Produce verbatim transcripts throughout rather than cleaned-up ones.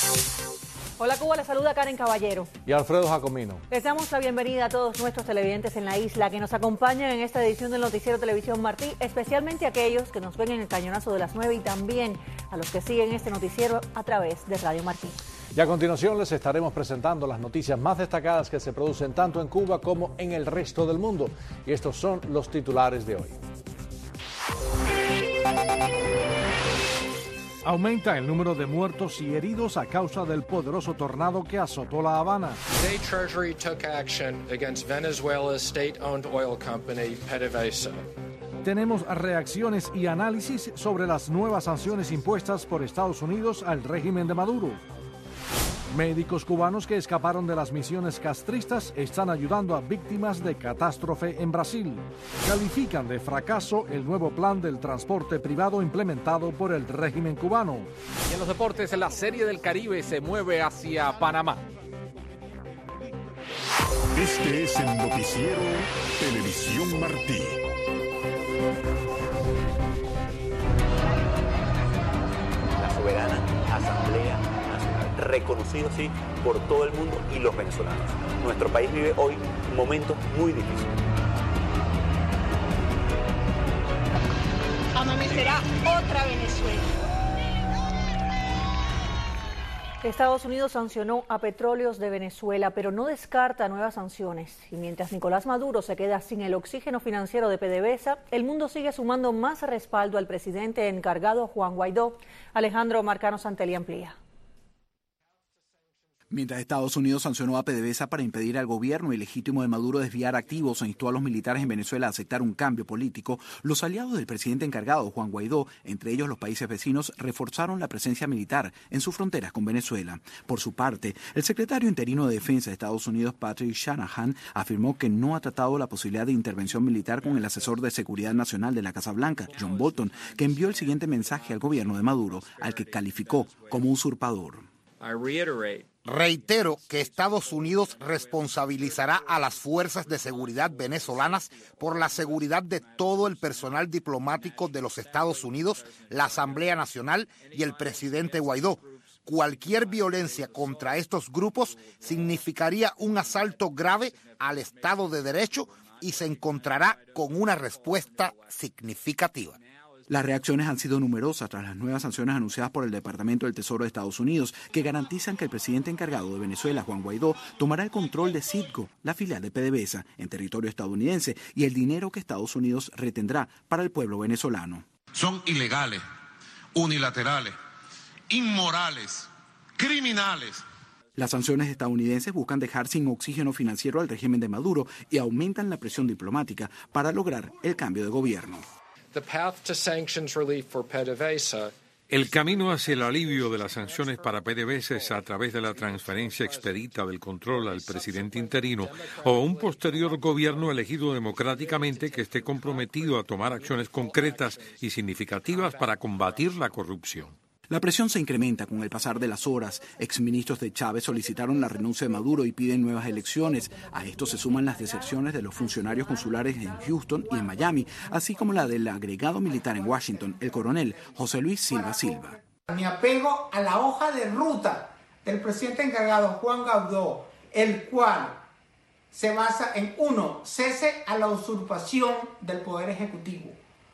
Hola Cuba, les saluda Karen Caballero. Y Alfredo Jacomino. Les damos la bienvenida a todos nuestros televidentes en la isla que nos acompañan en esta edición del Noticiero Televisión Martí, especialmente aquellos que nos ven en el cañonazo de las nueve y también a los que siguen este noticiero a través de Radio Martí. Y a continuación les estaremos presentando las noticias más destacadas que se producen tanto en Cuba como en el resto del mundo. Y estos son los titulares de hoy. Aumenta el número de muertos y heridos a causa del poderoso tornado que azotó La Habana. State Treasury took action against Venezuela's state-owned oil company, PDVSA. Tenemos reacciones y análisis sobre las nuevas sanciones impuestas por Estados Unidos al régimen de Maduro. Médicos cubanos que escaparon de las misiones castristas están ayudando a víctimas de catástrofe en Brasil. Califican de fracaso el nuevo plan del transporte privado implementado por el régimen cubano. Y en los deportes, la Serie del Caribe se mueve hacia Panamá. Este es el noticiero Televisión Martí. La soberana Asamblea Nacional, reconocido así por todo el mundo y los venezolanos. Nuestro país vive hoy momentos muy difíciles. Amanecerá otra Venezuela. Estados Unidos sancionó a Petróleos de Venezuela, pero no descarta nuevas sanciones. Y mientras Nicolás Maduro se queda sin el oxígeno financiero de PDVSA, el mundo sigue sumando más respaldo al presidente encargado Juan Guaidó. Alejandro Marcano Santelli amplía. Mientras Estados Unidos sancionó a PDVSA para impedir al gobierno ilegítimo de Maduro desviar activos e instó a los militares en Venezuela a aceptar un cambio político, los aliados del presidente encargado, Juan Guaidó, entre ellos los países vecinos, reforzaron la presencia militar en sus fronteras con Venezuela. Por su parte, el secretario interino de Defensa de Estados Unidos, Patrick Shanahan, afirmó que no ha tratado la posibilidad de intervención militar con el asesor de Seguridad Nacional de la Casa Blanca, John Bolton, que envió el siguiente mensaje al gobierno de Maduro, al que calificó como usurpador. I reiterate. Reitero que Estados Unidos responsabilizará a las fuerzas de seguridad venezolanas por la seguridad de todo el personal diplomático de los Estados Unidos, la Asamblea Nacional y el presidente Guaidó. Cualquier violencia contra estos grupos significaría un asalto grave al Estado de Derecho y se encontrará con una respuesta significativa. Las reacciones han sido numerosas tras las nuevas sanciones anunciadas por el Departamento del Tesoro de Estados Unidos, que garantizan que el presidente encargado de Venezuela, Juan Guaidó, tomará el control de Citgo, la filial de PDVSA, en territorio estadounidense, y el dinero que Estados Unidos retendrá para el pueblo venezolano. Son ilegales, unilaterales, inmorales, criminales. Las sanciones estadounidenses buscan dejar sin oxígeno financiero al régimen de Maduro y aumentan la presión diplomática para lograr el cambio de gobierno. The path to sanctions relief for PDVSA. El camino hacia el alivio de las sanciones para PDVSA es a través de la transferencia expedita del control al presidente interino o un posterior gobierno elegido democráticamente que esté comprometido a tomar acciones concretas y significativas para combatir la corrupción. La presión se incrementa con el pasar de las horas. Exministros de Chávez solicitaron la renuncia de Maduro y piden nuevas elecciones. A esto se suman las deserciones de los funcionarios consulares en Houston y en Miami, así como la del agregado militar en Washington, el coronel José Luis Silva Silva. Me apego a la hoja de ruta del presidente encargado Juan Guaidó, el cual se basa en uno, cese a la usurpación del Poder Ejecutivo.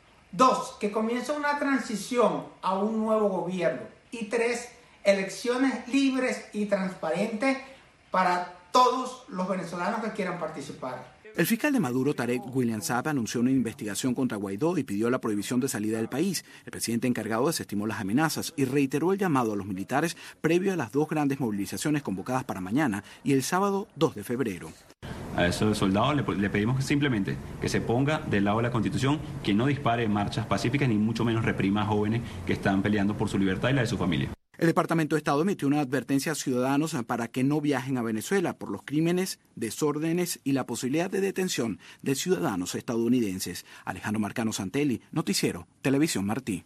Dos, que comience una transición a un nuevo gobierno. Y tres, elecciones libres y transparentes para todos los venezolanos que quieran participar. El fiscal de Maduro, Tarek William Saab, anunció una investigación contra Guaidó y pidió la prohibición de salida del país. El presidente encargado desestimó las amenazas y reiteró el llamado a los militares previo a las dos grandes movilizaciones convocadas para mañana y el sábado dos de febrero. A esos soldados le, le pedimos simplemente que se ponga del lado de la Constitución, que no dispare marchas pacíficas ni mucho menos reprima a jóvenes que están peleando por su libertad y la de su familia. El Departamento de Estado emitió una advertencia a ciudadanos para que no viajen a Venezuela por los crímenes, desórdenes y la posibilidad de detención de ciudadanos estadounidenses. Alejandro Marcano Santelli, Noticiero Televisión Martí.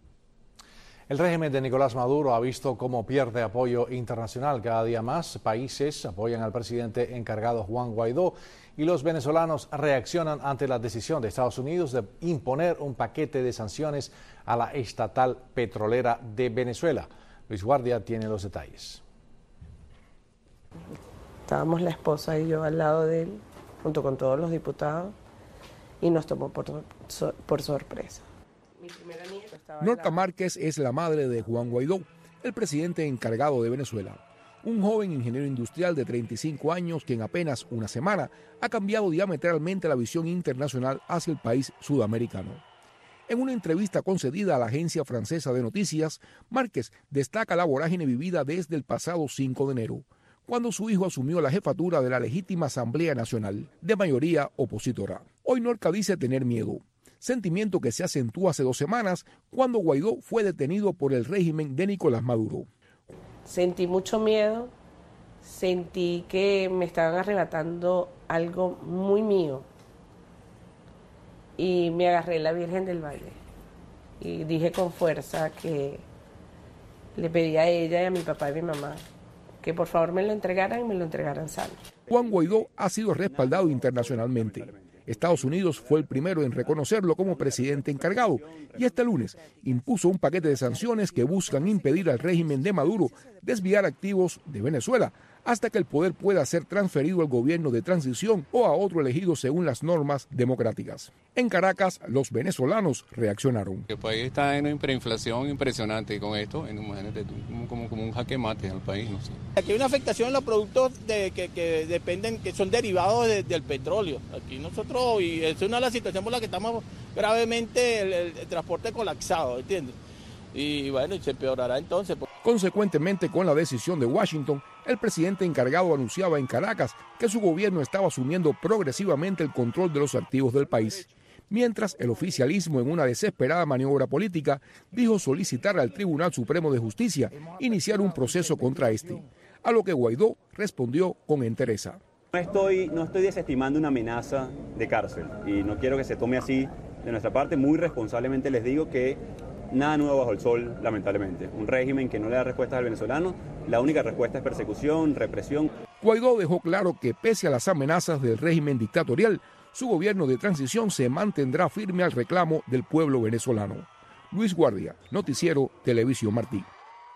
El régimen de Nicolás Maduro ha visto cómo pierde apoyo internacional. Cada día más países apoyan al presidente encargado Juan Guaidó y los venezolanos reaccionan ante la decisión de Estados Unidos de imponer un paquete de sanciones a la estatal petrolera de Venezuela. Luis Guardia tiene los detalles. Estábamos la esposa y yo al lado de él, junto con todos los diputados, y nos tomó por, por sorpresa. Mi primera nieta estaba Norca Márquez es la madre de Juan Guaidó, el presidente encargado de Venezuela. Un joven ingeniero industrial de treinta y cinco años que en apenas una semana ha cambiado diametralmente la visión internacional hacia el país sudamericano. En una entrevista concedida a la agencia francesa de noticias, Márquez destaca la vorágine vivida desde el pasado cinco de enero, cuando su hijo asumió la jefatura de la legítima Asamblea Nacional, de mayoría opositora. Hoy Norca dice tener miedo, sentimiento que se acentuó hace dos semanas cuando Guaidó fue detenido por el régimen de Nicolás Maduro. Sentí mucho miedo, sentí que me estaban arrebatando algo muy mío y me agarré la Virgen del Valle y dije con fuerza que le pedí a ella y a mi papá y a mi mamá que por favor me lo entregaran y me lo entregaran sano. Juan Guaidó ha sido respaldado internacionalmente. Estados Unidos fue el primero en reconocerlo como presidente encargado y este lunes impuso un paquete de sanciones que buscan impedir al régimen de Maduro desviar activos de Venezuela hasta que el poder pueda ser transferido al gobierno de transición o a otro elegido según las normas democráticas. En Caracas, los venezolanos reaccionaron. El país está en una hiperinflación impresionante y con esto, imagínate, como, como, como un jaque mate al país. No sé. Aquí hay una afectación en los productos de, que, que dependen, que son derivados de, del petróleo. Aquí nosotros, y es una de las situaciones por las que estamos gravemente el, el, el transporte colapsado, ¿entiendes? Y bueno, se empeorará entonces. Consecuentemente, con la decisión de Washington, el presidente encargado anunciaba en Caracas que su gobierno estaba asumiendo progresivamente el control de los activos del país, mientras el oficialismo, en una desesperada maniobra política, dijo solicitar al Tribunal Supremo de Justicia iniciar un proceso contra este, a lo que Guaidó respondió con entereza. No estoy, no estoy desestimando una amenaza de cárcel y no quiero que se tome así de nuestra parte. Muy responsablemente les digo que nada nuevo bajo el sol, lamentablemente. Un régimen que no le da respuestas al venezolano, la única respuesta es persecución, represión. Guaidó dejó claro que pese a las amenazas del régimen dictatorial, su gobierno de transición se mantendrá firme al reclamo del pueblo venezolano. Luis Guardia, Noticiero Televisión Martí.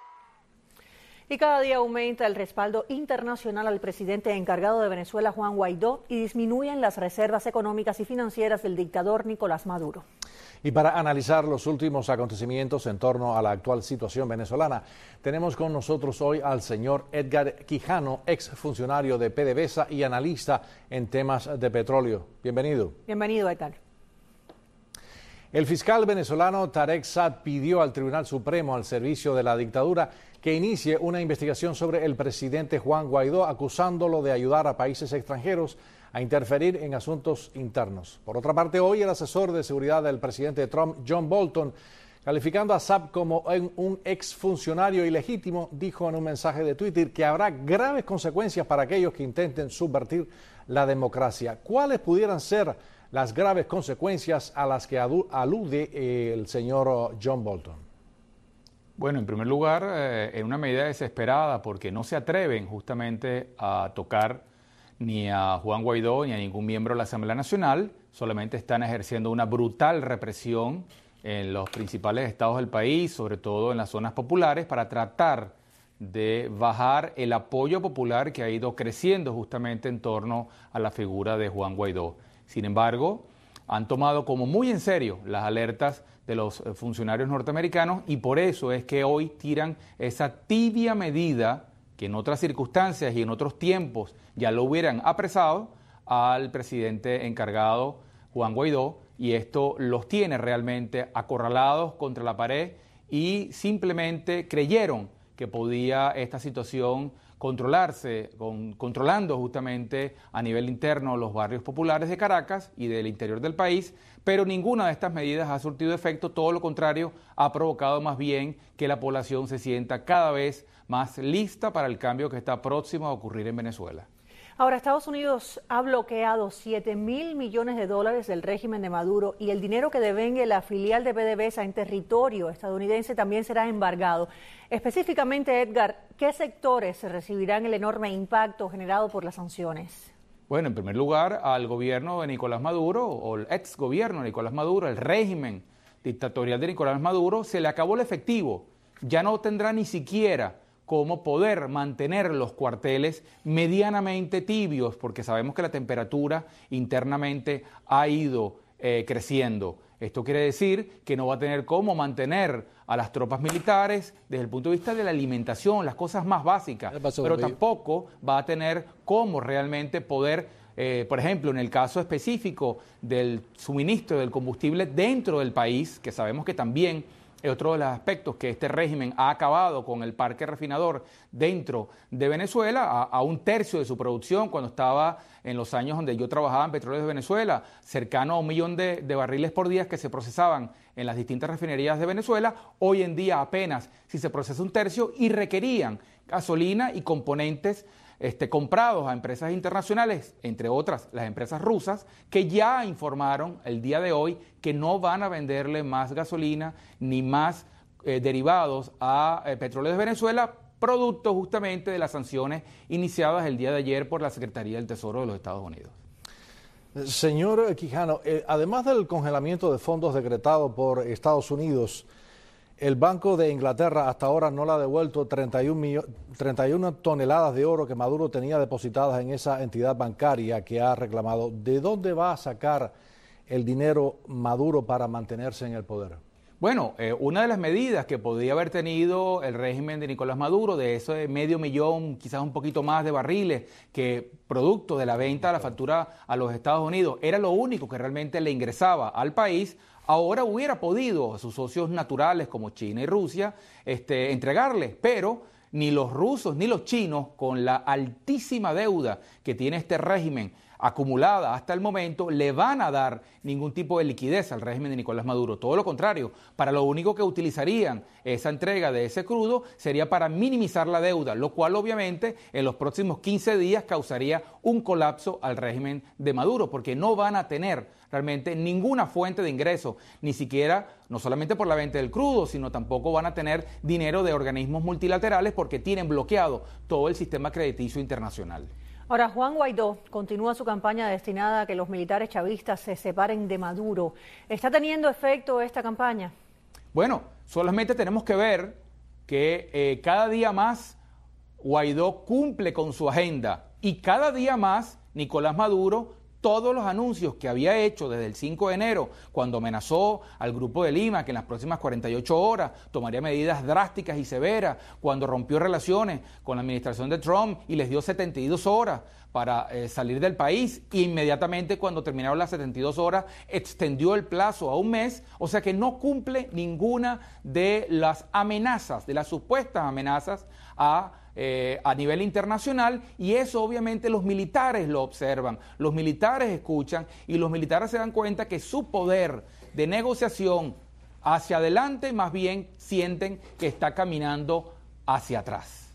Y cada día aumenta el respaldo internacional al presidente encargado de Venezuela, Juan Guaidó, y disminuyen las reservas económicas y financieras del dictador Nicolás Maduro. Y para analizar los últimos acontecimientos en torno a la actual situación venezolana, tenemos con nosotros hoy al señor Edgar Quijano, exfuncionario de PDVSA y analista en temas de petróleo. Bienvenido. Bienvenido, Edgar. El fiscal venezolano Tarek Saad pidió al Tribunal Supremo al servicio de la dictadura que inicie una investigación sobre el presidente Juan Guaidó, acusándolo de ayudar a países extranjeros a interferir en asuntos internos. Por otra parte, hoy el asesor de seguridad del presidente Trump, John Bolton, calificando a Saad como un exfuncionario ilegítimo, dijo en un mensaje de Twitter que habrá graves consecuencias para aquellos que intenten subvertir la democracia. ¿Cuáles pudieran ser las graves consecuencias a las que alude el señor John Bolton? Bueno, en primer lugar, eh, en una medida desesperada, porque no se atreven justamente a tocar ni a Juan Guaidó ni a ningún miembro de la Asamblea Nacional, solamente están ejerciendo una brutal represión en los principales estados del país, sobre todo en las zonas populares, para tratar de bajar el apoyo popular que ha ido creciendo justamente en torno a la figura de Juan Guaidó. Sin embargo, han tomado como muy en serio las alertas de los funcionarios norteamericanos y por eso es que hoy tiran esa tibia medida que en otras circunstancias y en otros tiempos ya lo hubieran apresado al presidente encargado Juan Guaidó, y esto los tiene realmente acorralados contra la pared y simplemente creyeron que podía esta situación controlarse, con, controlando justamente a nivel interno los barrios populares de Caracas y del interior del país, pero ninguna de estas medidas ha surtido efecto, todo lo contrario, ha provocado más bien que la población se sienta cada vez más lista para el cambio que está próximo a ocurrir en Venezuela. Ahora, Estados Unidos ha bloqueado siete mil millones de dólares del régimen de Maduro y el dinero que devengue la filial de PDVSA en territorio estadounidense también será embargado. Específicamente, Edgar, ¿qué sectores recibirán el enorme impacto generado por las sanciones? Bueno, en primer lugar, al gobierno de Nicolás Maduro, o el ex gobierno de Nicolás Maduro, el régimen dictatorial de Nicolás Maduro, se le acabó el efectivo ya no tendrá ni siquiera cómo poder mantener los cuarteles medianamente tibios, porque sabemos que la temperatura internamente ha ido eh, creciendo. Esto quiere decir que no va a tener cómo mantener a las tropas militares desde el punto de vista de la alimentación, las cosas más básicas, pero tampoco va a tener cómo realmente poder, eh, por ejemplo, en el caso específico del suministro del combustible dentro del país, que sabemos que también es otro de los aspectos que este régimen ha acabado con el parque refinador dentro de Venezuela, a, a un tercio de su producción, cuando estaba en los años donde yo trabajaba en Petróleos de Venezuela, cercano a un millón de, de barriles por día que se procesaban en las distintas refinerías de Venezuela. Hoy en día apenas si se procesa un tercio y requerían gasolina y componentes Este, comprados a empresas internacionales, entre otras las empresas rusas, que ya informaron el día de hoy que no van a venderle más gasolina ni más eh, derivados a eh, Petróleos de Venezuela, producto justamente de las sanciones iniciadas el día de ayer por la Secretaría del Tesoro de los Estados Unidos. Señor Quijano, eh, además del congelamiento de fondos decretado por Estados Unidos, el Banco de Inglaterra hasta ahora no le ha devuelto treinta y una toneladas de oro que Maduro tenía depositadas en esa entidad bancaria que ha reclamado. ¿De dónde va a sacar el dinero Maduro para mantenerse en el poder? Bueno, eh, una de las medidas que podría haber tenido el régimen de Nicolás Maduro, de ese medio millón, quizás un poquito más de barriles, que producto de la venta de la factura a los Estados Unidos, era lo único que realmente le ingresaba al país, ahora hubiera podido a sus socios naturales como China y Rusia este, entregarles, pero ni los rusos ni los chinos, con la altísima deuda que tiene este régimen acumulada hasta el momento, le van a dar ningún tipo de liquidez al régimen de Nicolás Maduro. Todo lo contrario, para lo único que utilizarían esa entrega de ese crudo sería para minimizar la deuda, lo cual obviamente en los próximos quince días causaría un colapso al régimen de Maduro, porque no van a tener realmente ninguna fuente de ingreso, ni siquiera, no solamente por la venta del crudo, sino tampoco van a tener dinero de organismos multilaterales porque tienen bloqueado todo el sistema crediticio internacional. Ahora, Juan Guaidó continúa su campaña destinada a que los militares chavistas se separen de Maduro. ¿Está teniendo efecto esta campaña? Bueno, solamente tenemos que ver que eh, cada día más Guaidó cumple con su agenda y cada día más Nicolás Maduro, todos los anuncios que había hecho desde el cinco de enero, cuando amenazó al Grupo de Lima que en las próximas cuarenta y ocho horas tomaría medidas drásticas y severas, cuando rompió relaciones con la administración de Trump y les dio setenta y dos horas para eh, salir del país, e inmediatamente cuando terminaron las setenta y dos horas extendió el plazo a un mes, o sea que no cumple ninguna de las amenazas, de las supuestas amenazas a Eh, a nivel internacional, y eso obviamente los militares lo observan, los militares escuchan y los militares se dan cuenta que su poder de negociación hacia adelante más bien sienten que está caminando hacia atrás.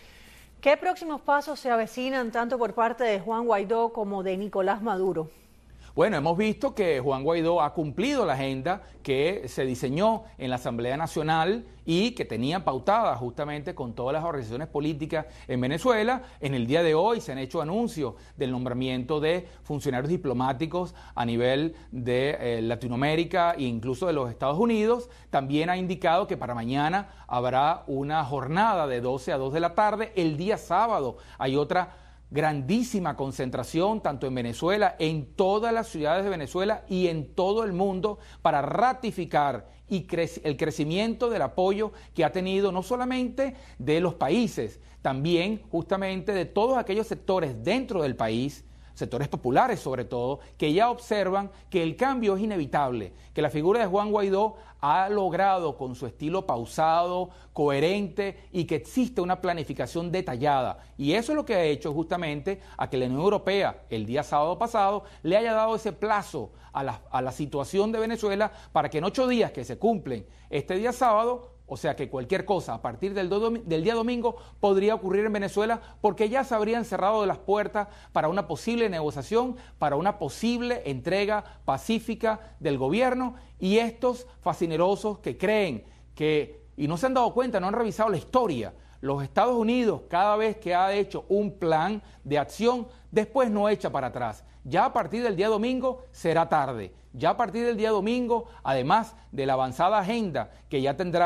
¿Qué próximos pasos se avecinan tanto por parte de Juan Guaidó como de Nicolás Maduro? Bueno, hemos visto que Juan Guaidó ha cumplido la agenda que se diseñó en la Asamblea Nacional y que tenía pautada justamente con todas las organizaciones políticas en Venezuela. En el día de hoy se han hecho anuncios del nombramiento de funcionarios diplomáticos a nivel de eh, Latinoamérica e incluso de los Estados Unidos. También ha indicado que para mañana habrá una jornada de doce a dos de la tarde. El día sábado hay otra grandísima concentración tanto en Venezuela, en todas las ciudades de Venezuela y en todo el mundo para ratificar y cre- el crecimiento del apoyo que ha tenido no solamente de los países, también justamente de todos aquellos sectores dentro del país, sectores populares sobre todo, que ya observan que el cambio es inevitable, que la figura de Juan Guaidó ha logrado con su estilo pausado, coherente y que existe una planificación detallada. Y eso es lo que ha hecho justamente a que la Unión Europea el día sábado pasado le haya dado ese plazo a la, a la situación de Venezuela para que en ocho días que se cumplen este día sábado, o sea que cualquier cosa a partir del, do, del día domingo podría ocurrir en Venezuela porque ya se habrían cerrado las puertas para una posible negociación, para una posible entrega pacífica del gobierno, y estos fascinerosos que creen que, y no se han dado cuenta, no han revisado la historia, los Estados Unidos cada vez que ha hecho un plan de acción, después no echa para atrás. Ya a partir del día domingo será tarde. Ya a partir del día domingo, además de la avanzada agenda que ya tendrá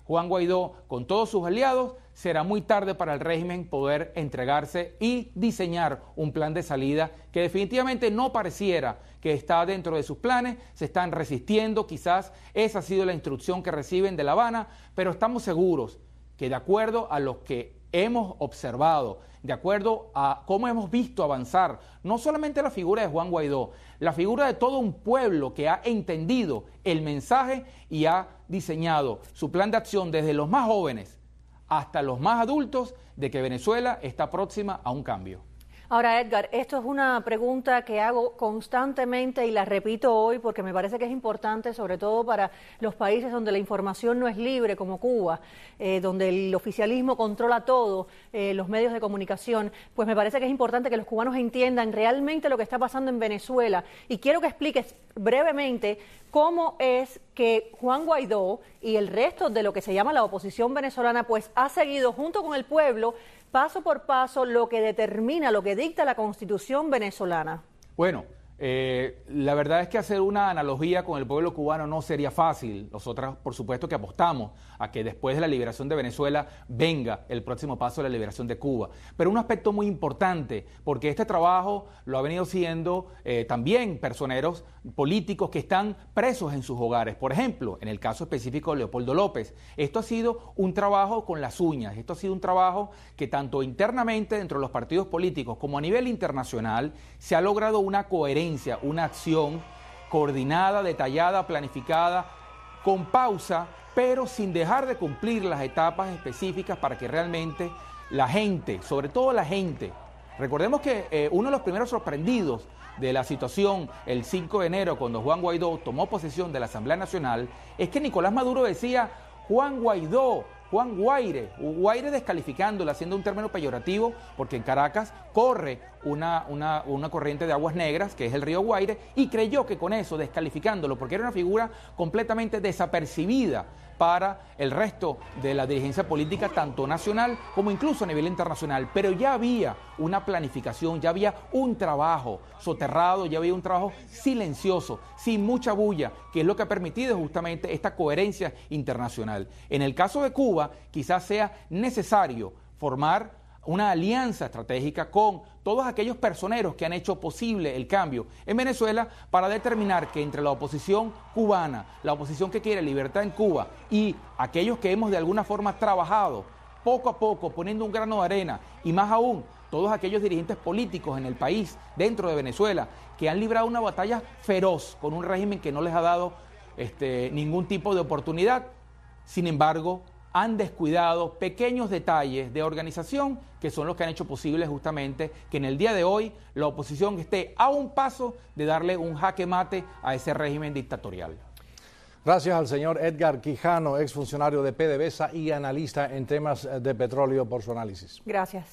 Juan Guaidó con todos sus aliados, será muy tarde para el régimen poder entregarse y diseñar un plan de salida que definitivamente no pareciera que está dentro de sus planes. Se están resistiendo, quizás esa ha sido la instrucción que reciben de La Habana, pero estamos seguros que de acuerdo a lo que hemos observado, de acuerdo a cómo hemos visto avanzar, no solamente la figura de Juan Guaidó, la figura de todo un pueblo que ha entendido el mensaje y ha diseñado su plan de acción desde los más jóvenes hasta los más adultos, de que Venezuela está próxima a un cambio. Ahora, Edgar, esto es una pregunta que hago constantemente y la repito hoy porque me parece que es importante, sobre todo para los países donde la información no es libre, como Cuba, eh, donde el oficialismo controla todo, eh, los medios de comunicación. Pues me parece que es importante que los cubanos entiendan realmente lo que está pasando en Venezuela. Y quiero que expliques brevemente cómo es que Juan Guaidó y el resto de lo que se llama la oposición venezolana pues ha seguido junto con el pueblo paso por paso lo que determina, lo que dicta la Constitución venezolana. Bueno, eh, la verdad es que hacer una analogía con el pueblo cubano no sería fácil. Nosotros, por supuesto, que apostamos a que después de la liberación de Venezuela venga el próximo paso de la liberación de Cuba. Pero un aspecto muy importante, porque este trabajo lo ha venido siendo eh, también personeros políticos que están presos en sus hogares. Por ejemplo, en el caso específico de Leopoldo López, esto ha sido un trabajo con las uñas, esto ha sido un trabajo que tanto internamente dentro de los partidos políticos como a nivel internacional se ha logrado una coherencia, una acción coordinada, detallada, planificada, con pausa, pero sin dejar de cumplir las etapas específicas para que realmente la gente, sobre todo la gente, recordemos que eh, uno de los primeros sorprendidos de la situación el cinco de enero, cuando Juan Guaidó tomó posesión de la Asamblea Nacional, es que Nicolás Maduro decía Juan Guaidó, Juan Guaire, Guaire descalificándolo, haciendo un término peyorativo, porque en Caracas corre una, una, una corriente de aguas negras, que es el río Guaire, y creyó que con eso, descalificándolo, porque era una figura completamente desapercibida para el resto de la dirigencia política, tanto nacional como incluso a nivel internacional. Pero ya había una planificación, ya había un trabajo soterrado, ya había un trabajo silencioso, sin mucha bulla, que es lo que ha permitido justamente esta coherencia internacional. En el caso de Cuba, quizás sea necesario formar una alianza estratégica con todos aquellos personeros que han hecho posible el cambio en Venezuela para determinar que entre la oposición cubana, la oposición que quiere libertad en Cuba y aquellos que hemos de alguna forma trabajado poco a poco poniendo un grano de arena y más aún todos aquellos dirigentes políticos en el país, dentro de Venezuela, que han librado una batalla feroz con un régimen que no les ha dado este, ningún tipo de oportunidad. Sin embargo, han descuidado pequeños detalles de organización que son los que han hecho posible justamente que en el día de hoy la oposición esté a un paso de darle un jaque mate a ese régimen dictatorial. Gracias al señor Edgar Quijano, exfuncionario de PDVSA y analista en temas de petróleo, por su análisis. Gracias.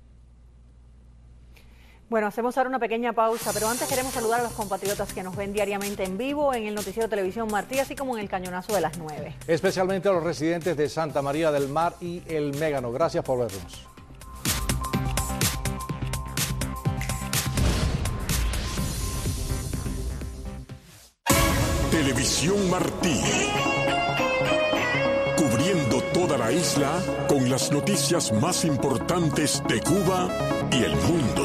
Bueno, hacemos ahora una pequeña pausa, pero antes queremos saludar a los compatriotas que nos ven diariamente en vivo en el noticiero Televisión Martí, así como en el Cañonazo de las nueve. Especialmente a los residentes de Santa María del Mar y El Mégano. Gracias por vernos. Televisión Martí. Cubriendo toda la isla con las noticias más importantes de Cuba y el mundo.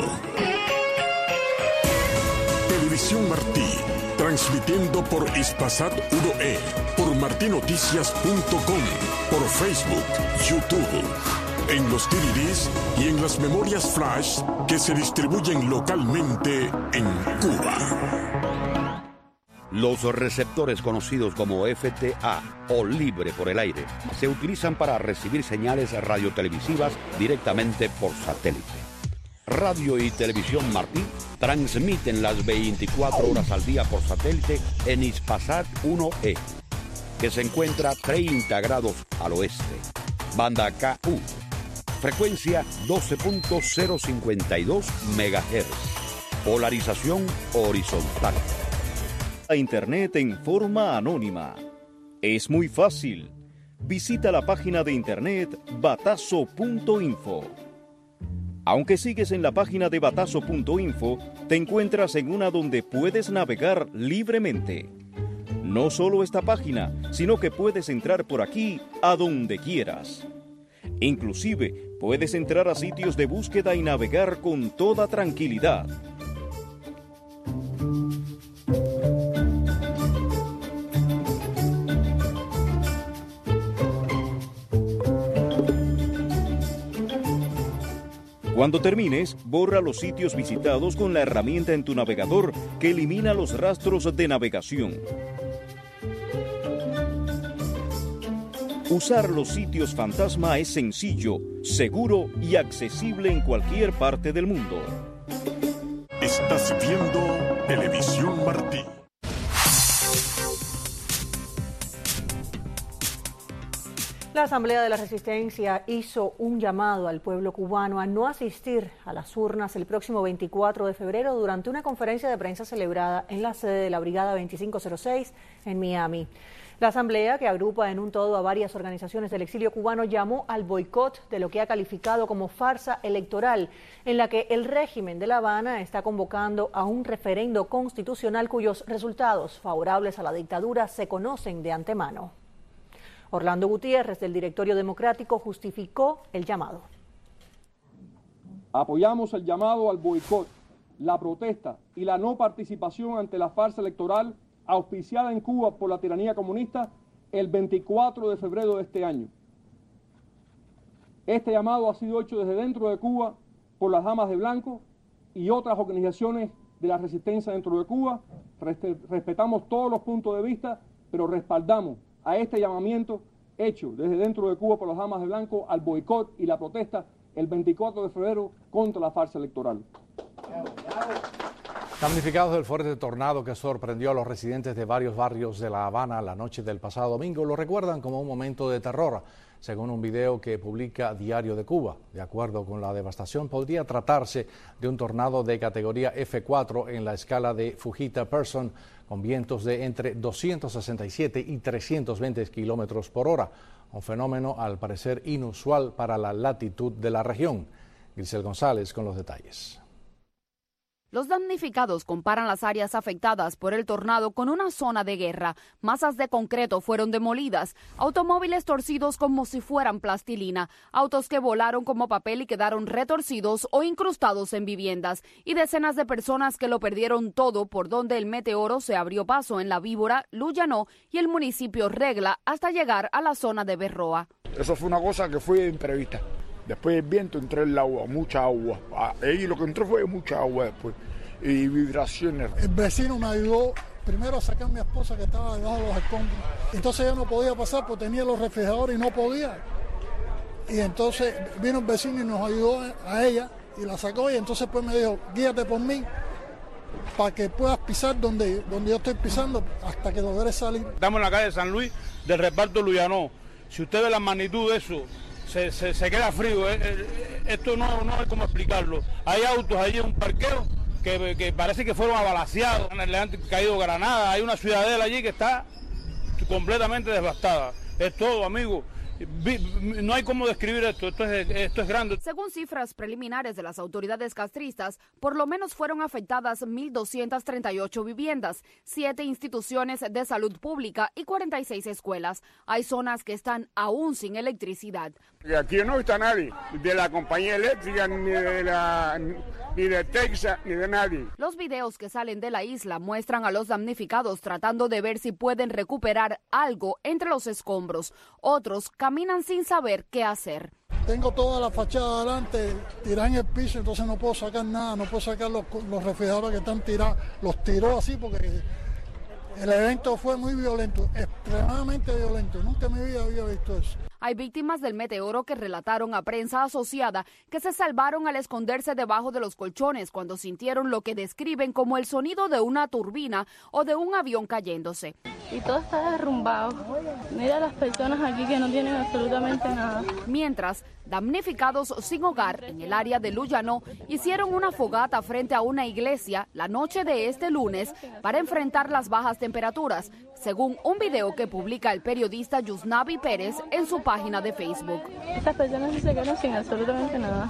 Televisión Martí, transmitiendo por Hispasat uno E, por martinoticias punto com, por Facebook, YouTube, en los D V Ds y en las memorias flash que se distribuyen localmente en Cuba. Los receptores conocidos como F T A o libre por el aire se utilizan para recibir señales radiotelevisivas directamente por satélite. Radio y Televisión Martí transmiten las veinticuatro horas al día por satélite en Hispasat uno E, que se encuentra treinta grados al oeste. Banda K U, frecuencia doce punto cero cincuenta y dos megahertz, polarización horizontal. A Internet en forma anónima. Es muy fácil. Visita la página de Internet batazo punto info. Aunque sigues en la página de batazo punto info, te encuentras en una donde puedes navegar libremente. No solo esta página, sino que puedes entrar por aquí a donde quieras. Inclusive, puedes entrar a sitios de búsqueda y navegar con toda tranquilidad. Cuando termines, borra los sitios visitados con la herramienta en tu navegador que elimina los rastros de navegación. Usar los sitios fantasma es sencillo, seguro y accesible en cualquier parte del mundo. Estás viendo Televisión Martí. La Asamblea de la Resistencia hizo un llamado al pueblo cubano a no asistir a las urnas el próximo veinticuatro de febrero durante una conferencia de prensa celebrada en la sede de la Brigada veinticinco cero seis en Miami. La Asamblea, que agrupa en un todo a varias organizaciones del exilio cubano, llamó al boicot de lo que ha calificado como farsa electoral, en la que el régimen de La Habana está convocando a un referendo constitucional cuyos resultados favorables a la dictadura se conocen de antemano. Orlando Gutiérrez, del Directorio Democrático, justificó el llamado. Apoyamos el llamado al boicot, la protesta y la no participación ante la farsa electoral auspiciada en Cuba por la tiranía comunista el veinticuatro de febrero de este año. Este llamado ha sido hecho desde dentro de Cuba por las Damas de Blanco y otras organizaciones de la resistencia dentro de Cuba. Respetamos todos los puntos de vista, pero respaldamos a este llamamiento hecho desde dentro de Cuba por las Damas de Blanco al boicot y la protesta el veinticuatro de febrero contra la farsa electoral. Damnificados del fuerte tornado que sorprendió a los residentes de varios barrios de La Habana la noche del pasado domingo lo recuerdan como un momento de terror, según un video que publica Diario de Cuba. De acuerdo con la devastación, podría tratarse de un tornado de categoría F cuatro en la escala de Fujita-Person, con vientos de entre doscientos sesenta y siete y trescientos veinte kilómetros por hora, un fenómeno al parecer inusual para la latitud de la región. Grisel González con los detalles. Los damnificados comparan las áreas afectadas por el tornado con una zona de guerra. Masas de concreto fueron demolidas, automóviles torcidos como si fueran plastilina, autos que volaron como papel y quedaron retorcidos o incrustados en viviendas, y decenas de personas que lo perdieron todo por donde el meteoro se abrió paso en La Víbora, Luyanó y el municipio Regla hasta llegar a la zona de Berroa. Eso fue una cosa que fue imprevista. Después del viento entró el agua, mucha agua. Ahí lo que entró fue mucha agua después. Y vibraciones. El vecino me ayudó primero a sacar a mi esposa que estaba debajo de los escombros. Entonces ella no podía pasar porque tenía los refrigeradores y no podía. Y entonces vino el vecino y nos ayudó a ella y la sacó, y entonces pues me dijo, guíate por mí para que puedas pisar donde, donde yo estoy pisando hasta que logres salir. Estamos en la calle de San Luis del reparto Luyanó. Si usted ve la magnitud de eso, Se, se, se queda frío, eh, eh, esto no, no hay cómo explicarlo. Hay autos allí en un parqueo que, que parece que fueron abalaceados, le han caído granadas, hay una ciudadela allí que está completamente devastada. Es todo, amigo. No hay cómo describir esto, esto es, esto es grande. Según cifras preliminares de las autoridades castristas, por lo menos fueron afectadas mil doscientas treinta y ocho viviendas, siete instituciones de salud pública y cuarenta y seis escuelas. Hay zonas que están aún sin electricidad. Aquí no está nadie, de la compañía eléctrica, ni de, la, ni de Texas, ni de nadie. Los videos que salen de la isla muestran a los damnificados tratando de ver si pueden recuperar algo entre los escombros. Otros caminan sin saber qué hacer. Tengo toda la fachada adelante tirada en el piso, entonces no puedo sacar nada, no puedo sacar los, los refrigeradores que están tirados. Los tiró así porque el evento fue muy violento, extremadamente violento. Nunca en mi vida había visto eso. Hay víctimas del meteoro que relataron a prensa asociada que se salvaron al esconderse debajo de los colchones cuando sintieron lo que describen como el sonido de una turbina o de un avión cayéndose. Y todo está derrumbado. Mira las personas aquí que no tienen absolutamente nada. Mientras, damnificados sin hogar en el área de Luyanó hicieron una fogata frente a una iglesia la noche de este lunes para enfrentar las bajas temperaturas, según un video que publica el periodista Yusnavi Pérez en su página de Facebook. Estas personas se quedaron sin absolutamente nada.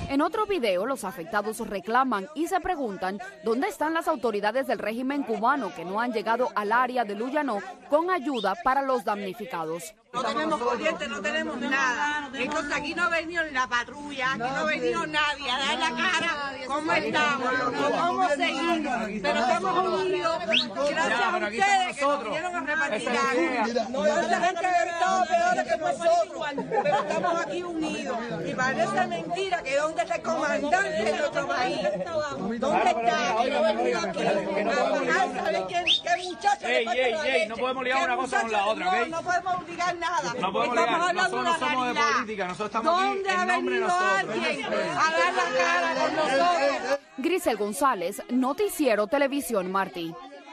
En otro video, los afectados reclaman y se preguntan dónde están las autoridades del régimen cubano que no han llegado al área de Luyanó con ayuda para los damnificados. No tenemos corriente, no tenemos nada. Entonces aquí no ha venido ni la patrulla, aquí no ha venido nadie a dar la cara cómo estamos, cómo seguimos. Pero estamos unidos gracias a ustedes que nos vinieron a repartir agua. No, la gente ha estado peor que nosotros, pero estamos aquí unidos. Y parece mentira que dónde está el comandante de nuestro país. ¿Dónde está? Que no ha venido aquí a bajar, ¿sabe qué, qué muchacho? Ey, ey, ey, no podemos ligar una cosa con la otra, ¿ok? No, no podemos obligar nada. No podemos ligar, nosotros no somos de política, nosotros estamos aquí en nombre de nosotros. A dar la cara con nosotros. Grisel González, Noticiero Televisión Martí.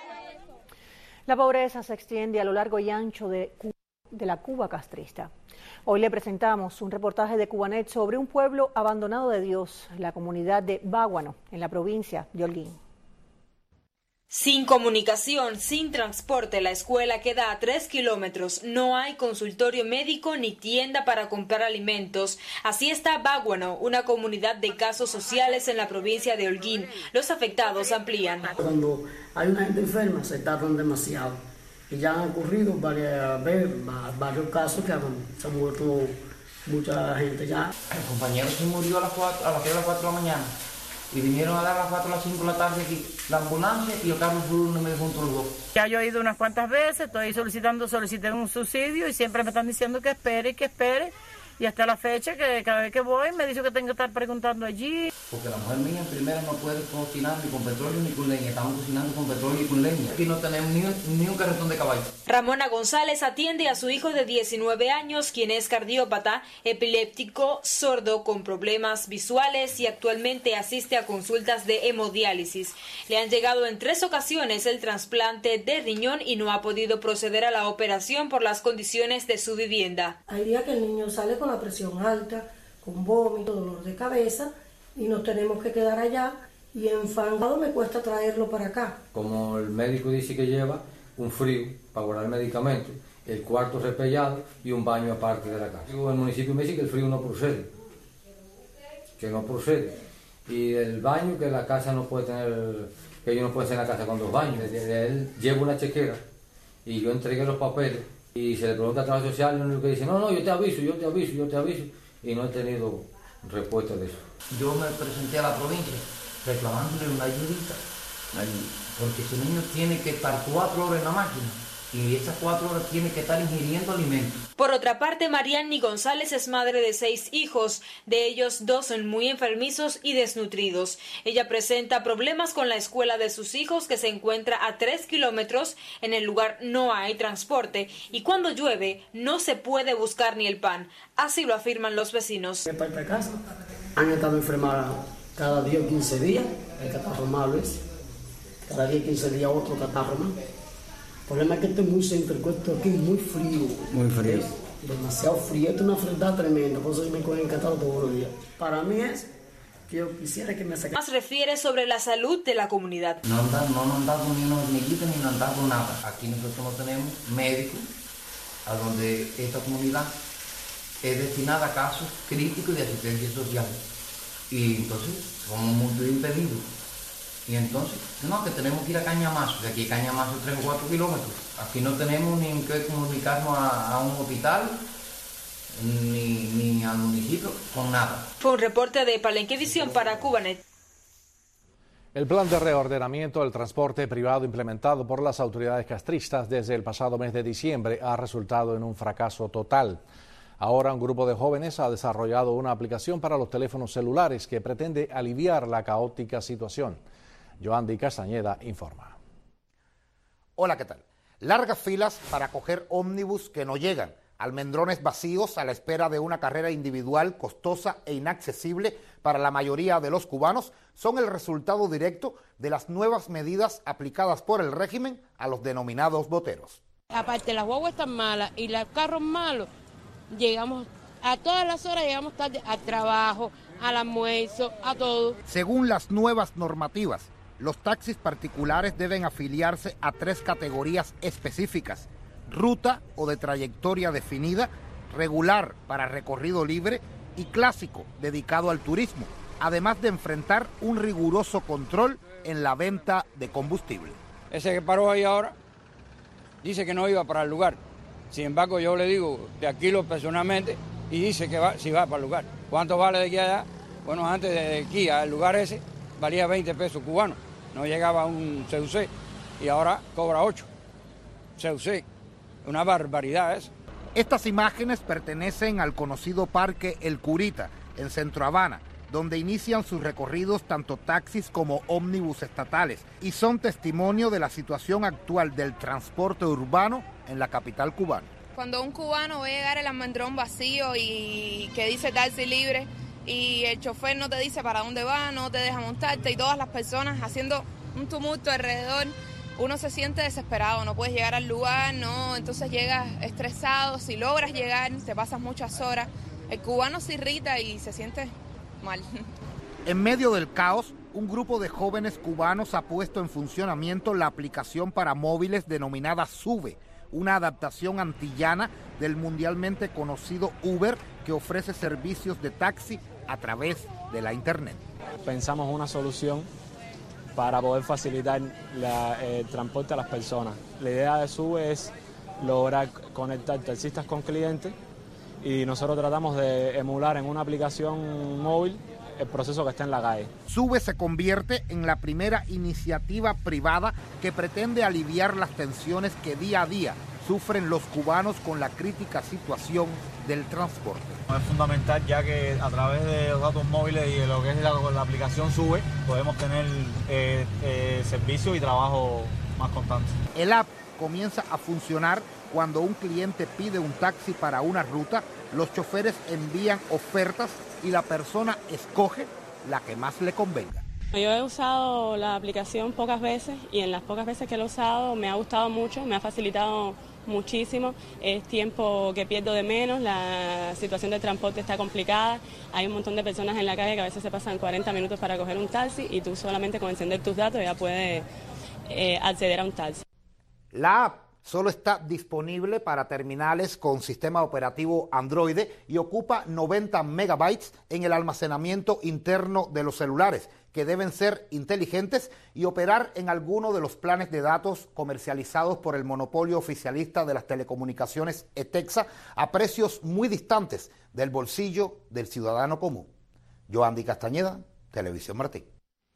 La pobreza se extiende a lo largo y ancho de, de la Cuba castrista. Hoy le presentamos un reportaje de Cubanet sobre un pueblo abandonado de Dios, la comunidad de Báguano, en la provincia de Holguín. Sin comunicación, sin transporte, la escuela queda a tres kilómetros. No hay consultorio médico ni tienda para comprar alimentos. Así está Báguano, una comunidad de casos sociales en la provincia de Holguín. Los afectados amplían. Cuando hay una gente enferma, se tardan demasiado. Y ya han ocurrido varias, varios casos que han, se han muerto mucha gente ya. El compañero se murió a las cuatro, a las tres, a las cuatro de la mañana. Y vinieron a dar a las cuatro, a las cinco de la tarde aquí, la ambulancia y el carro Furul no me dejó junto los dos. Ya yo he ido unas cuantas veces, estoy solicitando, solicité un subsidio y siempre me están diciendo que espere y que espere. Y hasta la fecha que cada vez que voy me dice que tengo que estar preguntando allí. Porque la mujer mía en primera no puede cocinar ni con petróleo ni con leña. Estamos cocinando con petróleo y con leña. Aquí no tenemos ni un, ni un carretón de caballo. Ramona González atiende a su hijo de diecinueve años, quien es cardiópata, epiléptico, sordo, con problemas visuales y actualmente asiste a consultas de hemodiálisis. Le han llegado en tres ocasiones el trasplante de riñón y no ha podido proceder a la operación por las condiciones de su vivienda. Hay días que el niño sale con la presión alta, con vómito, dolor de cabeza, y nos tenemos que quedar allá, y enfangado me cuesta traerlo para acá. Como el médico dice que lleva un frío para guardar medicamentos, el cuarto repellado y un baño aparte de la casa. El municipio me dice que el frío no procede, que no procede, y el baño que la casa no puede tener, que yo no puedo hacer en la casa con dos baños. Desde él llevo una chequera y yo entregué los papeles. Y se le pregunta a trabajo social, y uno que dice, no, no, yo te aviso, yo te aviso, yo te aviso, y no he tenido respuesta de eso. Yo me presenté a la provincia reclamándole una ayudita, porque ese niño tiene que estar cuatro horas en la máquina, y esas cuatro horas tiene que estar ingiriendo alimentos. Por otra parte, Mariani González es madre de seis hijos, de ellos dos son muy enfermizos y desnutridos. Ella presenta problemas con la escuela de sus hijos, que se encuentra a tres kilómetros. En el lugar no hay transporte y cuando llueve no se puede buscar ni el pan. Así lo afirman los vecinos. En parte de casa han estado enfermadas cada día o quince días, el catarro malo es, cada día quince días otro catarro más. El problema es que estoy muy céntrico, esto aquí es muy frío. Muy frío. Es demasiado frío, esto es una frialdad tremenda, por eso yo me cogen encantado todos los días. Para mí es que yo quisiera que me saquen. Más refiere sobre la salud de la comunidad. No andan, no nos dan ni unos hormiguitos ni nos dan nada. Aquí nosotros no tenemos médicos, a donde esta comunidad es destinada a casos críticos de asistencia social. Y entonces somos muy impedidos. Y entonces, no, que tenemos que ir a Cañamazo, de aquí a Cañamazo tres o cuatro kilómetros. Aquí no tenemos ni que comunicarnos a, a un hospital, ni, ni al municipio, con nada. Fue un reporte de Palenquevisión para Cubanet. El plan de reordenamiento del transporte privado implementado por las autoridades castristas desde el pasado mes de diciembre ha resultado en un fracaso total. Ahora un grupo de jóvenes ha desarrollado una aplicación para los teléfonos celulares que pretende aliviar la caótica situación. Joandy Castañeda informa. Hola, ¿qué tal? Largas filas para coger ómnibus que no llegan, almendrones vacíos a la espera de una carrera individual costosa e inaccesible para la mayoría de los cubanos son el resultado directo de las nuevas medidas aplicadas por el régimen a los denominados boteros. Aparte las guaguas están malas y los carros malos, llegamos a todas las horas, llegamos tarde al trabajo, al almuerzo, a todo. Según las nuevas normativas, los taxis particulares deben afiliarse a tres categorías específicas: ruta o de trayectoria definida, regular para recorrido libre y clásico dedicado al turismo, además de enfrentar un riguroso control en la venta de combustible. Ese que paró ahí ahora dice que no iba para el lugar. Sin embargo, yo le digo, de aquí lo personalmente, y dice que va, si va para el lugar. ¿Cuánto vale de aquí a allá? Bueno, antes de aquí al lugar ese valía veinte pesos cubanos, no llegaba a un C U C, y ahora cobra ocho C U C. Una barbaridad eso. Estas imágenes pertenecen al conocido parque El Curita, en Centro Habana, donde inician sus recorridos tanto taxis como ómnibus estatales y son testimonio de la situación actual del transporte urbano en la capital cubana. Cuando un cubano ve llegar el almendrón vacío y que dice taxi libre y el chofer no te dice para dónde va, no te deja montarte y todas las personas haciendo un tumulto alrededor, uno se siente desesperado, no puedes llegar al lugar, no, entonces llegas estresado, si logras llegar te pasas muchas horas, el cubano se irrita y se siente mal. En medio del caos, un grupo de jóvenes cubanos ha puesto en funcionamiento la aplicación para móviles denominada Sube, una adaptación antillana del mundialmente conocido Uber que ofrece servicios de taxi a través de la internet. Pensamos una solución para poder facilitar la, el transporte a las personas. La idea de Sube es lograr conectar taxistas con clientes y nosotros tratamos de emular en una aplicación móvil el proceso que está en la calle. Sube se convierte en la primera iniciativa privada que pretende aliviar las tensiones que día a día sufren los cubanos con la crítica situación del transporte. Es fundamental ya que a través de los datos móviles y de lo que es la, la aplicación Sube podemos tener eh, eh, servicio y trabajo más constante. El app comienza a funcionar cuando un cliente pide un taxi para una ruta, los choferes envían ofertas y la persona escoge la que más le convenga. Yo he usado la aplicación pocas veces y en las pocas veces que lo he usado me ha gustado mucho, me ha facilitado muchísimo, es tiempo que pierdo de menos, la situación del transporte está complicada, hay un montón de personas en la calle que a veces se pasan cuarenta minutos para coger un taxi y tú solamente con encender tus datos ya puedes eh, acceder a un taxi. La app solo está disponible para terminales con sistema operativo Android y ocupa noventa megabytes en el almacenamiento interno de los celulares, que deben ser inteligentes y operar en alguno de los planes de datos comercializados por el monopolio oficialista de las telecomunicaciones ETEXA a precios muy distantes del bolsillo del ciudadano común. Yoandi Castañeda, Televisión Martí.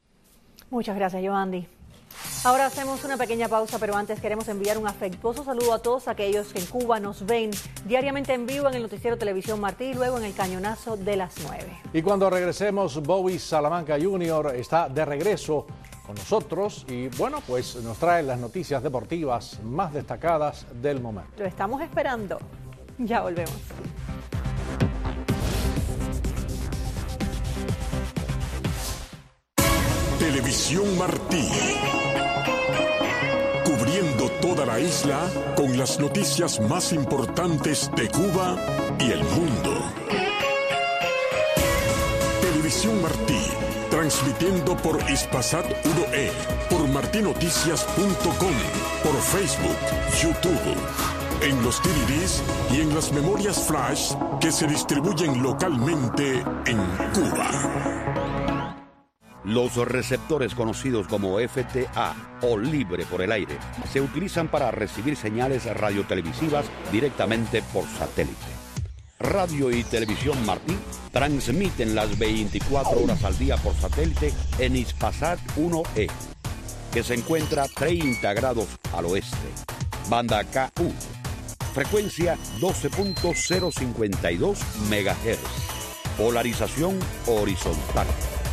Muchas gracias, Yoandi. Ahora hacemos una pequeña pausa, pero antes queremos enviar un afectuoso saludo a todos aquellos que en Cuba nos ven diariamente en vivo en el noticiero Televisión Martí y luego en el cañonazo de las nueve. Y cuando regresemos, Bobby Salamanca junior está de regreso con nosotros y bueno, pues nos trae las noticias deportivas más destacadas del momento. Lo estamos esperando. Ya volvemos. Televisión Martí. Cubriendo toda la isla con las noticias más importantes de Cuba y el mundo. Televisión Martí, transmitiendo por Hispasat uno E, por martinoticias punto com, por Facebook, YouTube, en los D V Ds y en las memorias flash que se distribuyen localmente en Cuba. Los receptores conocidos como F T A o libre por el aire se utilizan para recibir señales radiotelevisivas directamente por satélite. Radio y Televisión Martí transmiten las veinticuatro horas al día por satélite en Hispasat uno E, que se encuentra treinta grados al oeste. Banda K U, frecuencia doce punto cero cincuenta y dos megahertz, polarización horizontal.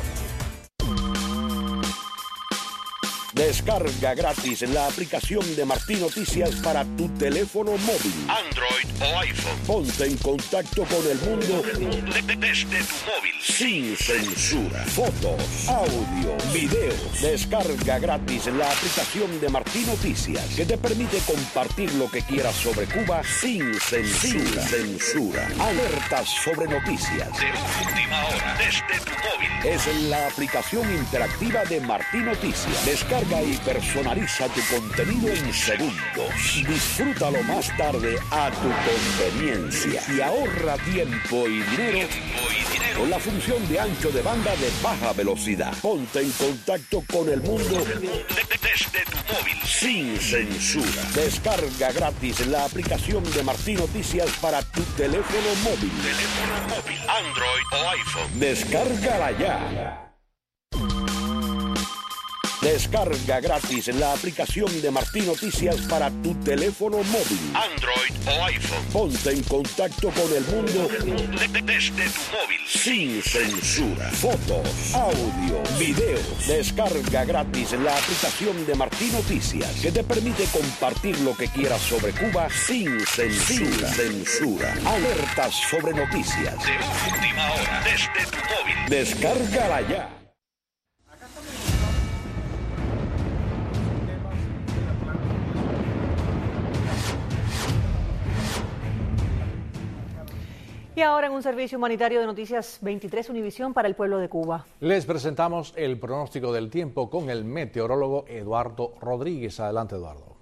Descarga gratis la aplicación de Martí Noticias para tu teléfono móvil, Android o iPhone. Ponte en contacto con el mundo de- de- desde tu móvil, sin censura. Fotos, audio, videos. Descarga gratis la aplicación de Martí Noticias, que te permite compartir lo que quieras sobre Cuba sin censura. Sin censura. Alertas sobre noticias de última hora desde tu móvil. Es la aplicación interactiva de Martí Noticias. Descarga Descarga y personaliza tu contenido en segundos. Disfrútalo más tarde a tu conveniencia y ahorra tiempo y dinero con la función de ancho de banda de baja velocidad. Ponte en contacto con el mundo desde tu móvil sin censura. Descarga gratis la aplicación de Martín Noticias para tu teléfono móvil. Teléfono móvil, Android o iPhone. Descárgala ya. Descarga gratis la aplicación de Martín Noticias para tu teléfono móvil, Android o iPhone. Ponte en contacto con el mundo desde tu móvil, sin censura. Fotos, audio, videos. Descarga gratis la aplicación de Martín Noticias, que te permite compartir lo que quieras sobre Cuba sin censura. Sin censura. Alertas sobre noticias de última hora desde tu móvil. Descárgala ya. Y ahora en un servicio humanitario de Noticias veintitrés Univisión para el pueblo de Cuba. Les presentamos el pronóstico del tiempo con el meteorólogo Eduardo Rodríguez. Adelante, Eduardo.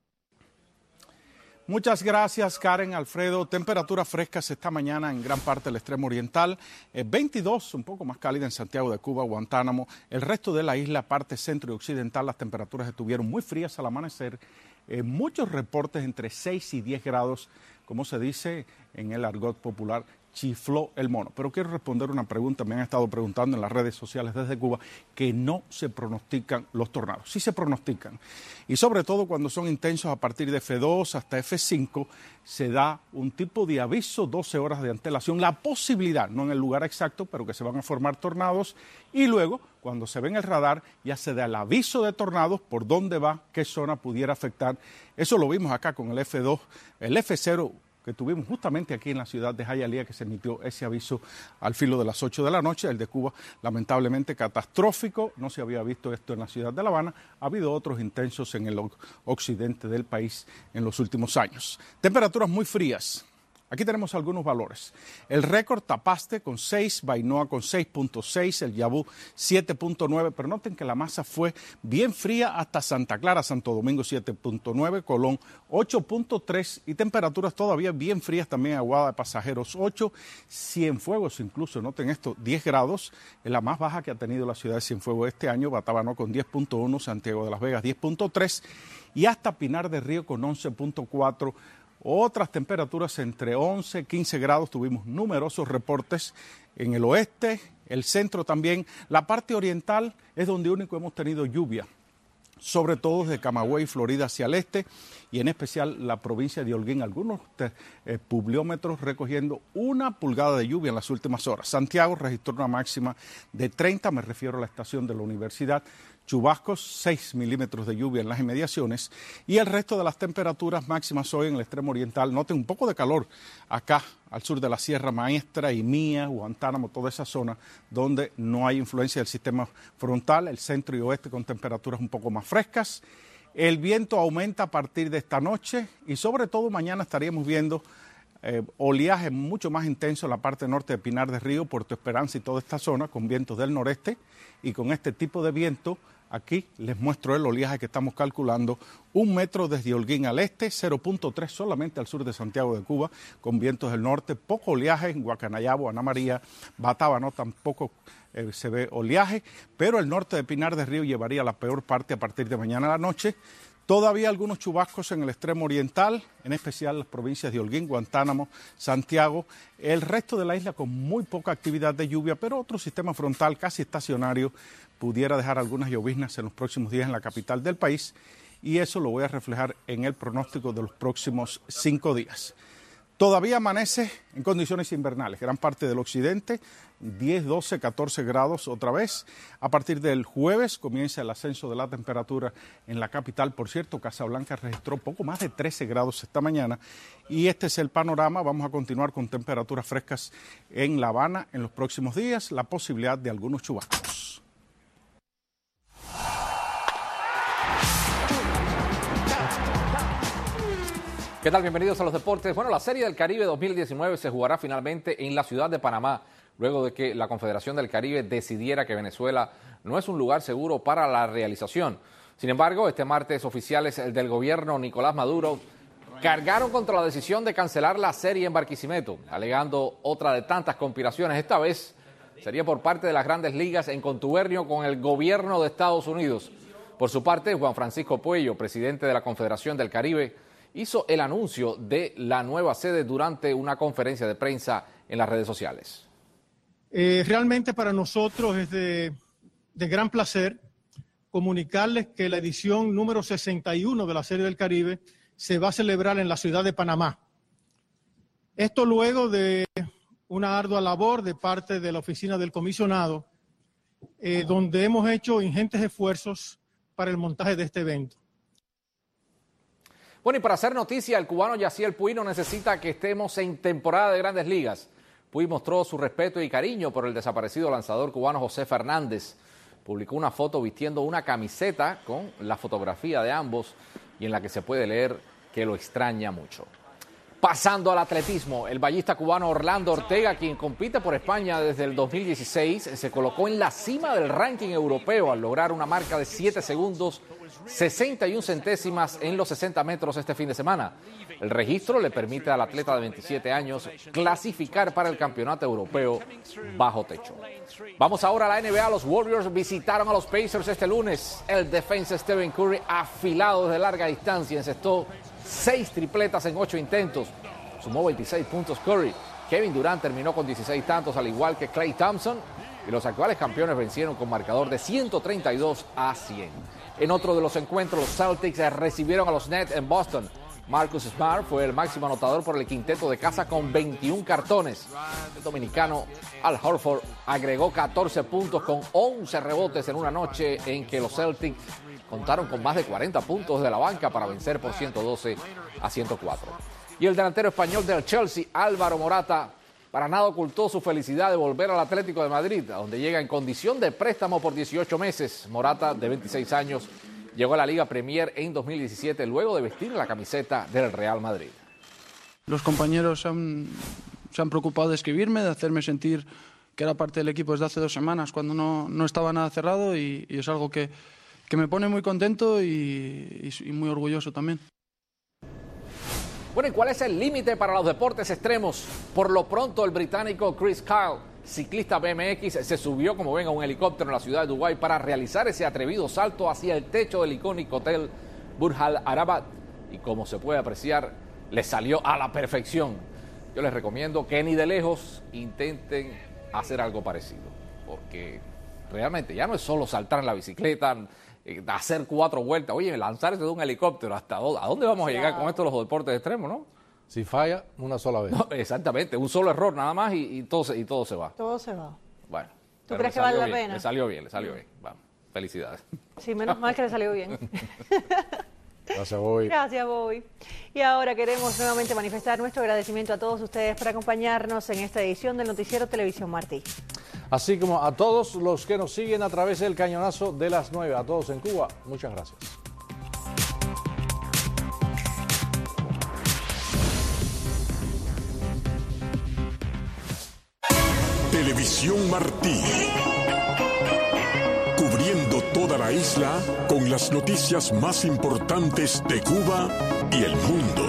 Muchas gracias, Karen, Alfredo. Temperaturas frescas esta mañana en gran parte del extremo oriental. Eh, veintidós, un poco más cálida en Santiago de Cuba, Guantánamo. El resto de la isla, parte centro y occidental, las temperaturas estuvieron muy frías al amanecer. Eh, muchos reportes entre seis y diez grados, como se dice en el argot popular, chifló el mono. Pero quiero responder una pregunta, me han estado preguntando en las redes sociales desde Cuba, que no se pronostican los tornados. Sí se pronostican. Y sobre todo cuando son intensos a partir de F dos hasta F cinco, se da un tipo de aviso, doce horas de antelación, la posibilidad, no en el lugar exacto, pero que se van a formar tornados. Y luego, cuando se ve en el radar, ya se da el aviso de tornados, por dónde va, qué zona pudiera afectar. Eso lo vimos acá con el F dos, el F cero, que tuvimos justamente aquí en la ciudad de Hialeah, que se emitió ese aviso al filo de las ocho de la noche. El de Cuba, lamentablemente catastrófico, no se había visto esto en la ciudad de La Habana. Ha habido otros intensos en el occidente del país en los últimos años. Temperaturas muy frías. Aquí tenemos algunos valores. El récord Tapaste con seis, Bainoa con seis punto seis, el Yabú siete punto nueve, pero noten que la masa fue bien fría hasta Santa Clara, Santo Domingo siete punto nueve, Colón ocho punto tres y temperaturas todavía bien frías también Aguada de Pasajeros ocho, Cienfuegos incluso, noten esto, diez grados, es la más baja que ha tenido la ciudad de Cienfuegos este año, Batabano con diez punto uno, Santiago de las Vegas diez punto tres y hasta Pinar del Río con once punto cuatro. Otras temperaturas entre once y quince grados, tuvimos numerosos reportes en el oeste, el centro también. La parte oriental es donde único hemos tenido lluvia, sobre todo desde Camagüey, Florida hacia el este, y en especial la provincia de Holguín, algunos eh, pluviómetros recogiendo una pulgada de lluvia en las últimas horas. Santiago registró una máxima de treinta, me refiero a la estación de la universidad. Chubascos, seis milímetros de lluvia en las inmediaciones y el resto de las temperaturas máximas hoy en el extremo oriental. Noten un poco de calor acá al sur de la Sierra Maestra, Imía, Guantánamo, toda esa zona donde no hay influencia del sistema frontal, el centro y oeste con temperaturas un poco más frescas. El viento aumenta a partir de esta noche y sobre todo mañana estaríamos viendo eh, oleaje mucho más intenso en la parte norte de Pinar del Río, Puerto Esperanza y toda esta zona con vientos del noreste y con este tipo de viento. Aquí les muestro el oleaje que estamos calculando, un metro desde Holguín al este, cero punto tres solamente al sur de Santiago de Cuba, con vientos del norte, poco oleaje en Guacanayabo, Ana María, Batabano tampoco eh, se ve oleaje, pero el norte de Pinar del Río llevaría la peor parte a partir de mañana a la noche. Todavía algunos chubascos en el extremo oriental, en especial las provincias de Holguín, Guantánamo, Santiago. El resto de la isla con muy poca actividad de lluvia, pero otro sistema frontal casi estacionario pudiera dejar algunas lloviznas en los próximos días en la capital del país. Y eso lo voy a reflejar en el pronóstico de los próximos cinco días. Todavía amanece en condiciones invernales, gran parte del occidente, diez, doce, catorce grados otra vez. A partir del jueves comienza el ascenso de la temperatura en la capital. Por cierto, Casablanca registró poco más de trece grados esta mañana. Y este es el panorama. Vamos a continuar con temperaturas frescas en La Habana en los próximos días. La posibilidad de algunos chubascos. ¿Qué tal? Bienvenidos a los deportes. Bueno, la Serie del Caribe dos mil diecinueve se jugará finalmente en la ciudad de Panamá, luego de que la Confederación del Caribe decidiera que Venezuela no es un lugar seguro para la realización. Sin embargo, este martes oficiales del gobierno Nicolás Maduro cargaron contra la decisión de cancelar la serie en Barquisimeto, alegando otra de tantas conspiraciones. Esta vez sería por parte de las grandes ligas en contubernio con el gobierno de Estados Unidos. Por su parte, Juan Francisco Puello, presidente de la Confederación del Caribe, hizo el anuncio de la nueva sede durante una conferencia de prensa en las redes sociales. Eh, realmente para nosotros es de, de gran placer comunicarles que la edición número sesenta y uno de la Serie del Caribe se va a celebrar en la ciudad de Panamá. Esto luego de una ardua labor de parte de la oficina del comisionado, eh, donde hemos hecho ingentes esfuerzos para el montaje de este evento. Bueno, y para hacer noticia, el cubano Yaciel Puig no necesita que estemos en temporada de Grandes Ligas. Puig mostró su respeto y cariño por el desaparecido lanzador cubano José Fernández. Publicó una foto vistiendo una camiseta con la fotografía de ambos y en la que se puede leer que lo extraña mucho. Pasando al atletismo, el ballista cubano Orlando Ortega, quien compite por España desde el dos mil dieciséis, se colocó en la cima del ranking europeo al lograr una marca de siete segundos, sesenta y una centésimas en los sesenta metros este fin de semana. El registro le permite al atleta de veintisiete años clasificar para el campeonato europeo bajo techo. Vamos ahora a la N B A. Los Warriors visitaron a los Pacers este lunes. El defensa Stephen Curry, afilado desde larga distancia, encestó seis tripletas en ocho intentos. Sumó veintiséis puntos Curry. Kevin Durant terminó con dieciséis tantos, al igual que Klay Thompson. Y los actuales campeones vencieron con marcador de ciento treinta y dos a cien. En otro de los encuentros, los Celtics recibieron a los Nets en Boston. Marcus Smart fue el máximo anotador por el quinteto de casa con veintiún cartones. El dominicano Al Horford agregó catorce puntos con once rebotes en una noche en que los Celtics contaron con más de cuarenta puntos de la banca para vencer por ciento doce a ciento cuatro. Y el delantero español del Chelsea, Álvaro Morata, para nada ocultó su felicidad de volver al Atlético de Madrid, a donde llega en condición de préstamo por dieciocho meses. Morata, de veintiséis años, llegó a la Liga Premier en dos mil diecisiete luego de vestir la camiseta del Real Madrid. Los compañeros se han, se han preocupado de escribirme, de hacerme sentir que era parte del equipo desde hace dos semanas, cuando no, no estaba nada cerrado, y, y es algo que, que me pone muy contento y, y, y muy orgulloso también. Bueno, ¿y cuál es el límite para los deportes extremos? Por lo pronto, el británico Chris Kyle, ciclista B M X, se subió, como ven, a un helicóptero en la ciudad de Dubái para realizar ese atrevido salto hacia el techo del icónico hotel Burj Al Arab. Y como se puede apreciar, le salió a la perfección. Yo les recomiendo que ni de lejos intenten hacer algo parecido, porque realmente ya no es solo saltar en la bicicleta, hacer cuatro vueltas, oye, lanzarse de un helicóptero, ¿hasta dónde, a dónde vamos a llegar con esto de los deportes extremos, no? Si falla, una sola vez. No, exactamente, un solo error nada más y, y, todo, se, y todo se va. Todo se va. Bueno. ¿Tú crees que vale la pena? Le salió bien, le salió bien. Vamos, felicidades. Sí, menos mal que le salió bien. Gracias, Bobby. Gracias, Bobby. Y ahora queremos nuevamente manifestar nuestro agradecimiento a todos ustedes por acompañarnos en esta edición del Noticiero Televisión Martí. Así como a todos los que nos siguen a través del cañonazo de las nueve. A todos en Cuba, muchas gracias. Televisión Martí. Cubriendo toda la isla con las noticias más importantes de Cuba y el mundo.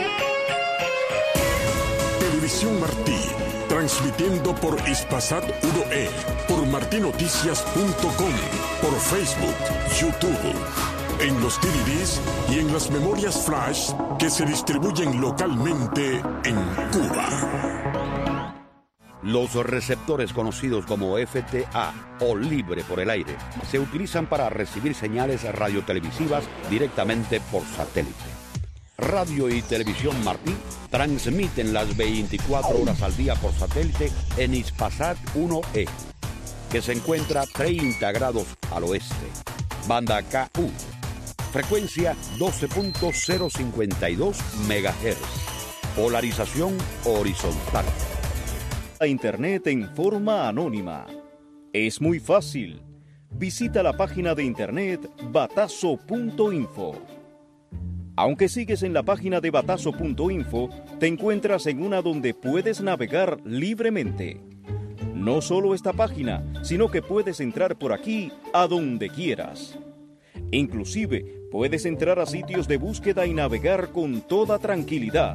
Televisión Martí. Transmitiendo por Ispasat uno E, por martinoticias punto com, por Facebook, YouTube, en los D V Ds y en las memorias flash que se distribuyen localmente en Cuba. Los receptores conocidos como F T A o libre por el aire se utilizan para recibir señales radiotelevisivas directamente por satélite. Radio y Televisión Martí transmiten las veinticuatro horas al día por satélite en Ispasat uno E, que se encuentra treinta grados al oeste. Banda K U, frecuencia doce punto cero cincuenta y dos megahertz. Polarización horizontal. A Internet en forma anónima. Es muy fácil. Visita la página de Internet batazo punto info. Aunque sigues en la página de batazo punto info, te encuentras en una donde puedes navegar libremente. No solo esta página, sino que puedes entrar por aquí a donde quieras. Inclusive, puedes entrar a sitios de búsqueda y navegar con toda tranquilidad.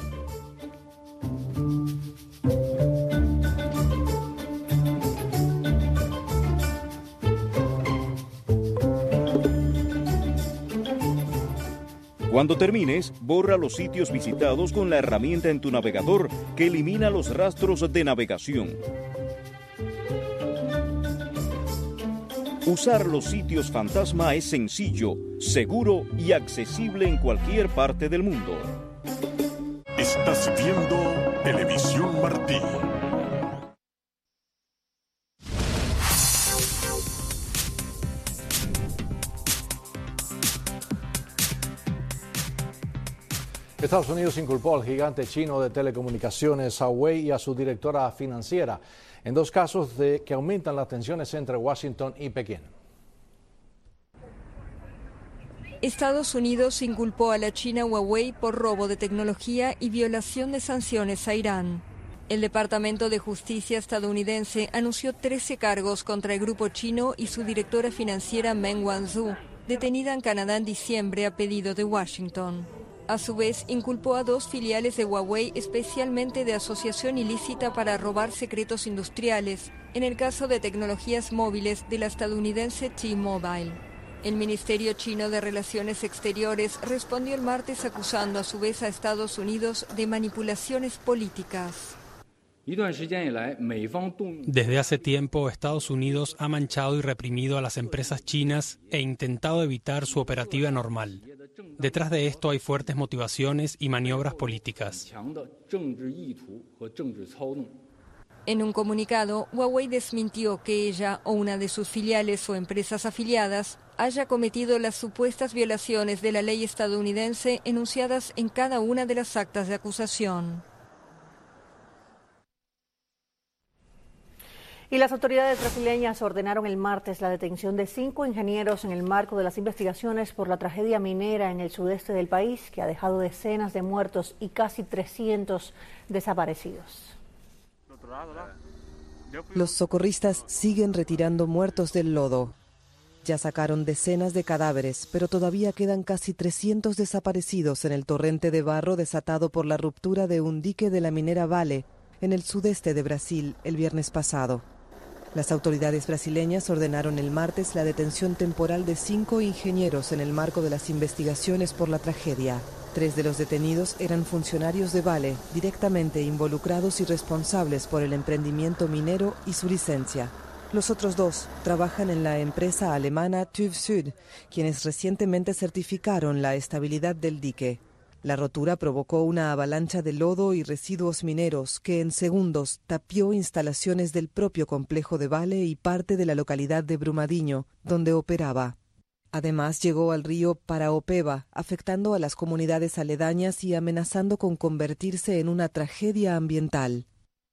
Cuando termines, borra los sitios visitados con la herramienta en tu navegador que elimina los rastros de navegación. Usar los sitios fantasma es sencillo, seguro y accesible en cualquier parte del mundo. Estás viendo Televisión Martí. Estados Unidos inculpó al gigante chino de telecomunicaciones Huawei y a su directora financiera en dos casos de que aumentan las tensiones entre Washington y Pekín. Estados Unidos inculpó a la China Huawei por robo de tecnología y violación de sanciones a Irán. El Departamento de Justicia estadounidense anunció trece cargos contra el grupo chino y su directora financiera Meng Wanzhou, detenida en Canadá en diciembre a pedido de Washington. A su vez, inculpó a dos filiales de Huawei, especialmente de asociación ilícita para robar secretos industriales, en el caso de tecnologías móviles de la estadounidense T-Mobile. El Ministerio Chino de Relaciones Exteriores respondió el martes acusando a su vez a Estados Unidos de manipulaciones políticas. Desde hace tiempo, Estados Unidos ha manchado y reprimido a las empresas chinas e intentado evitar su operativa normal. Detrás de esto hay fuertes motivaciones y maniobras políticas. En un comunicado, Huawei desmintió que ella o una de sus filiales o empresas afiliadas haya cometido las supuestas violaciones de la ley estadounidense enunciadas en cada una de las actas de acusación. Y las autoridades brasileñas ordenaron el martes la detención de cinco ingenieros en el marco de las investigaciones por la tragedia minera en el sudeste del país, que ha dejado decenas de muertos y casi trescientos desaparecidos. Los socorristas siguen retirando muertos del lodo. Ya sacaron decenas de cadáveres, pero todavía quedan casi trescientos desaparecidos en el torrente de barro desatado por la ruptura de un dique de la minera Vale en el sudeste de Brasil el viernes pasado. Las autoridades brasileñas ordenaron el martes la detención temporal de cinco ingenieros en el marco de las investigaciones por la tragedia. Tres de los detenidos eran funcionarios de Vale, directamente involucrados y responsables por el emprendimiento minero y su licencia. Los otros dos trabajan en la empresa alemana TÜV Süd, quienes recientemente certificaron la estabilidad del dique. La rotura provocó una avalancha de lodo y residuos mineros que en segundos tapió instalaciones del propio complejo de Vale y parte de la localidad de Brumadinho, donde operaba. Además, llegó al río Paraopeba, afectando a las comunidades aledañas y amenazando con convertirse en una tragedia ambiental.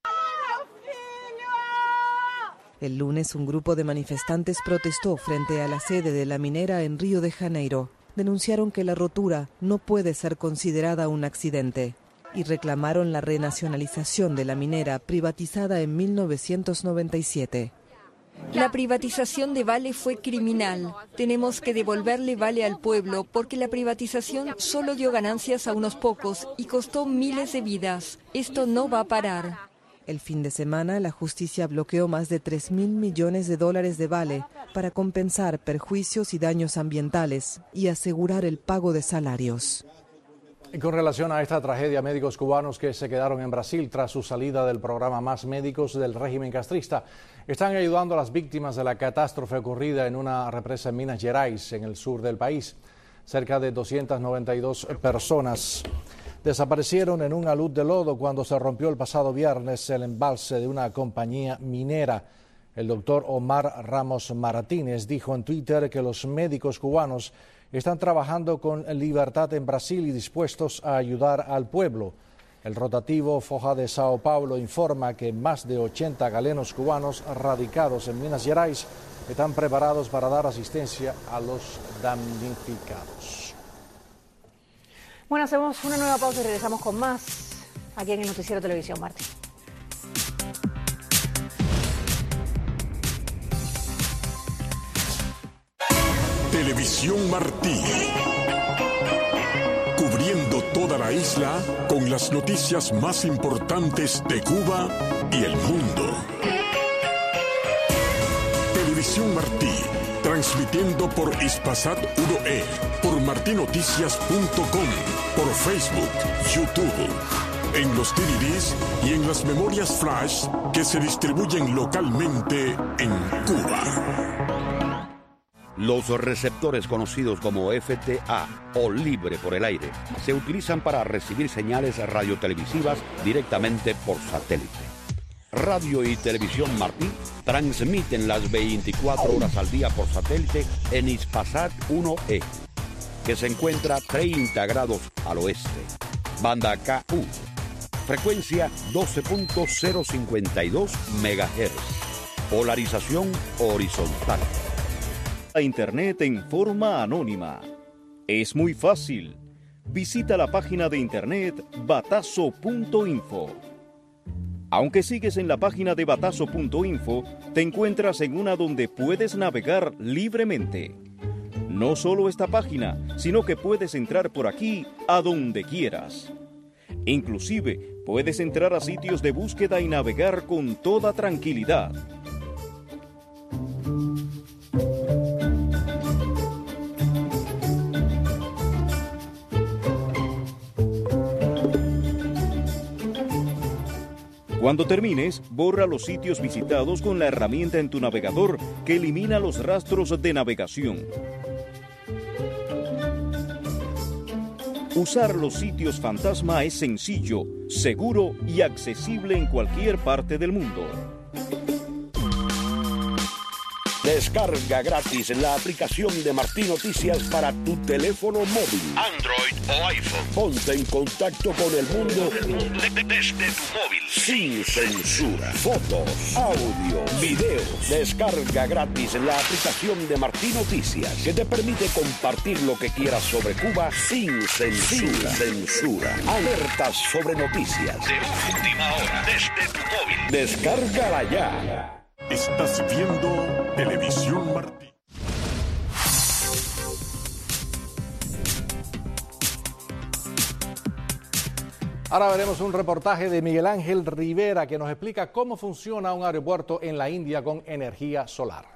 El lunes, un grupo de manifestantes protestó frente a la sede de la minera en Río de Janeiro. Denunciaron que la rotura no puede ser considerada un accidente y reclamaron la renacionalización de la minera privatizada en mil novecientos noventa y siete. La privatización de Vale fue criminal. Tenemos que devolverle Vale al pueblo porque la privatización solo dio ganancias a unos pocos y costó miles de vidas. Esto no va a parar. El fin de semana, la justicia bloqueó más de tres mil millones de dólares de Vale para compensar perjuicios y daños ambientales y asegurar el pago de salarios. Y con relación a esta tragedia, médicos cubanos que se quedaron en Brasil tras su salida del programa Más Médicos del régimen castrista están ayudando a las víctimas de la catástrofe ocurrida en una represa en Minas Gerais, en el sur del país. Cerca de doscientas noventa y dos personas desaparecieron en un alud de lodo cuando se rompió el pasado viernes el embalse de una compañía minera. El doctor Omar Ramos Martínez dijo en Twitter que los médicos cubanos están trabajando con libertad en Brasil y dispuestos a ayudar al pueblo. El rotativo Foja de Sao Paulo informa que más de ochenta galenos cubanos radicados en Minas Gerais están preparados para dar asistencia a los damnificados. Bueno, hacemos una nueva pausa y regresamos con más aquí en el Noticiero Televisión Martí. Televisión Televisión Martí. Cubriendo toda la isla con las noticias más importantes de Cuba y el mundo. Televisión Martí, transmitiendo por Ispasat uno E, por martinoticias punto com, por Facebook, YouTube, en los D V Ds y en las memorias flash que se distribuyen localmente en Cuba. Los receptores conocidos como F T A o libre por el aire se utilizan para recibir señales radiotelevisivas directamente por satélite. Radio y Televisión Martí transmiten las veinticuatro horas al día por satélite en Ispasat uno E, que se encuentra treinta grados al oeste. Banda K U, frecuencia doce punto cero cincuenta y dos megahertz. Polarización horizontal. A Internet en forma anónima. Es muy fácil. Visita la página de Internet batazo punto info. Aunque sigues en la página de batazo punto info, te encuentras en una donde puedes navegar libremente. No solo esta página, sino que puedes entrar por aquí a donde quieras. Inclusive, puedes entrar a sitios de búsqueda y navegar con toda tranquilidad. Cuando termines, borra los sitios visitados con la herramienta en tu navegador que elimina los rastros de navegación. Usar los sitios fantasma es sencillo, seguro y accesible en cualquier parte del mundo. Descarga gratis la aplicación de Martí Noticias para tu teléfono móvil, Android o iPhone. Ponte en contacto con el mundo desde tu móvil. Sin censura. Fotos, audio, videos. Descarga gratis la aplicación de Martí Noticias, que te permite compartir lo que quieras sobre Cuba sin censura. Sin censura. Alertas sobre noticias de última hora desde tu móvil. Descárgala ya. Estás viendo Televisión Martí. Ahora veremos un reportaje de Miguel Ángel Rivera que nos explica cómo funciona un aeropuerto en la India con energía solar.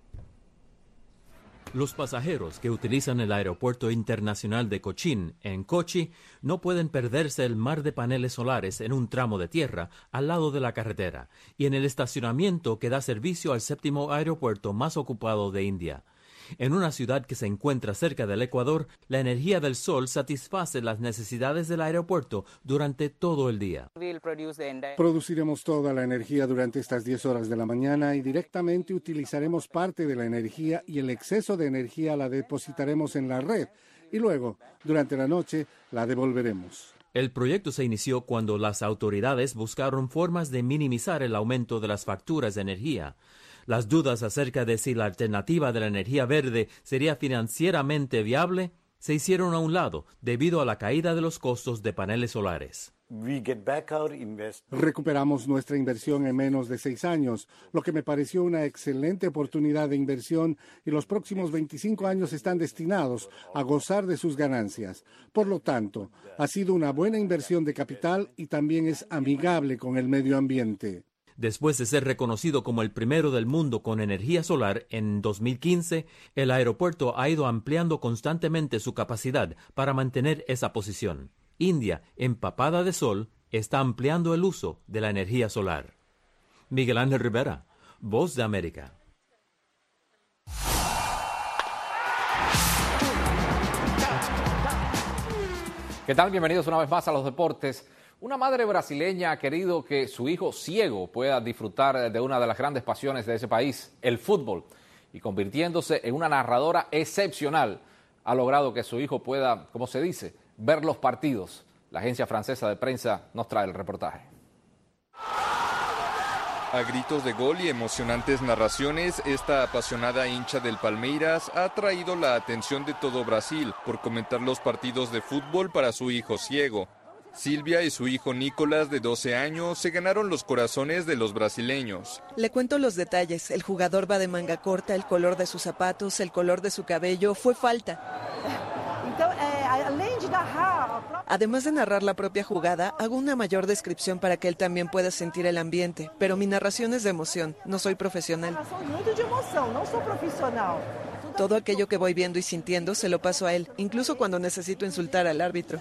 Los pasajeros que utilizan el aeropuerto internacional de Cochin, en Kochi, no pueden perderse el mar de paneles solares en un tramo de tierra al lado de la carretera y en el estacionamiento que da servicio al séptimo aeropuerto más ocupado de India. En una ciudad que se encuentra cerca del Ecuador, la energía del sol satisface las necesidades del aeropuerto durante todo el día. Produciremos toda la energía durante estas diez horas de la mañana y directamente utilizaremos parte de la energía y el exceso de energía la depositaremos en la red y luego, durante la noche, la devolveremos. El proyecto se inició cuando las autoridades buscaron formas de minimizar el aumento de las facturas de energía. Las dudas acerca de si la alternativa de la energía verde sería financieramente viable se hicieron a un lado debido a la caída de los costos de paneles solares. Recuperamos nuestra inversión en menos de seis años, lo que me pareció una excelente oportunidad de inversión y los próximos veinticinco años están destinados a gozar de sus ganancias. Por lo tanto, ha sido una buena inversión de capital y también es amigable con el medio ambiente. Después de ser reconocido como el primero del mundo con energía solar en dos mil quince, el aeropuerto ha ido ampliando constantemente su capacidad para mantener esa posición. India, empapada de sol, está ampliando el uso de la energía solar. Miguel Ángel Rivera, Voz de América. ¿Qué tal? Bienvenidos una vez más a los deportes. Una madre brasileña ha querido que su hijo ciego pueda disfrutar de una de las grandes pasiones de ese país, el fútbol, y convirtiéndose en una narradora excepcional, ha logrado que su hijo pueda, como se dice, ver los partidos. La agencia francesa de prensa nos trae el reportaje. A gritos de gol y emocionantes narraciones, esta apasionada hincha del Palmeiras ha atraído la atención de todo Brasil por comentar los partidos de fútbol para su hijo ciego. Silvia y su hijo Nicolás, de doce años, se ganaron los corazones de los brasileños. Le cuento los detalles. El jugador va de manga corta, el color de sus zapatos, el color de su cabello. Fue falta. Además de narrar la propia jugada, hago una mayor descripción para que él también pueda sentir el ambiente. Pero mi narración es de emoción. No soy profesional. Todo aquello que voy viendo y sintiendo se lo paso a él, incluso cuando necesito insultar al árbitro.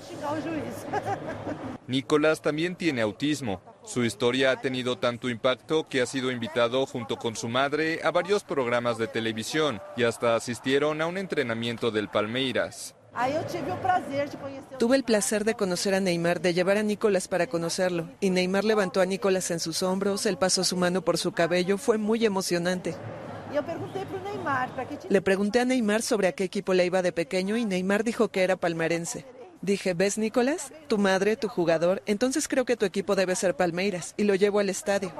Nicolás también tiene autismo. Su historia ha tenido tanto impacto que ha sido invitado junto con su madre a varios programas de televisión y hasta asistieron a un entrenamiento del Palmeiras. Tuve el placer de conocer a Neymar, de llevar a Nicolás para conocerlo. Y Neymar levantó a Nicolás en sus hombros, él pasó su mano por su cabello, fue muy emocionante. Le pregunté a Neymar sobre a qué equipo le iba de pequeño y Neymar dijo que era palmeirense. Dije, ¿ves, Nicolás? Tu madre, tu jugador, entonces creo que tu equipo debe ser Palmeiras. Y lo llevo al estadio.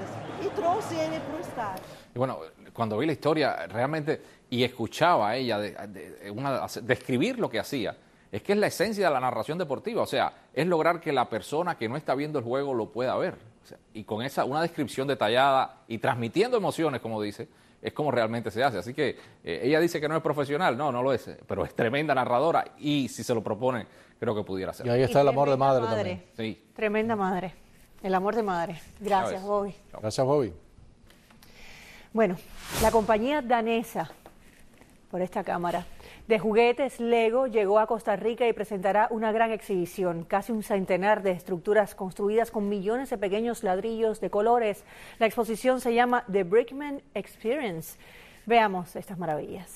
Y bueno, cuando vi la historia realmente y escuchaba a ella de, de, una, describir lo que hacía, es que es la esencia de la narración deportiva. O sea, es lograr que la persona que no está viendo el juego lo pueda ver. O sea, y con esa una descripción detallada y transmitiendo emociones, como dice, es como realmente se hace. Así que eh, ella dice que no es profesional, no, no lo es, pero es tremenda narradora y si se lo propone, creo que pudiera ser. Y ahí está y el amor de madre, madre también. Sí. Tremenda madre, el amor de madre. Gracias, Bobby. Gracias, Bobby. Bueno, la compañía danesa, por esta cámara, de juguetes Lego llegó a Costa Rica y presentará una gran exhibición, casi un centenar de estructuras construidas con millones de pequeños ladrillos de colores. La exposición se llama The Brickman Experience. Veamos estas maravillas.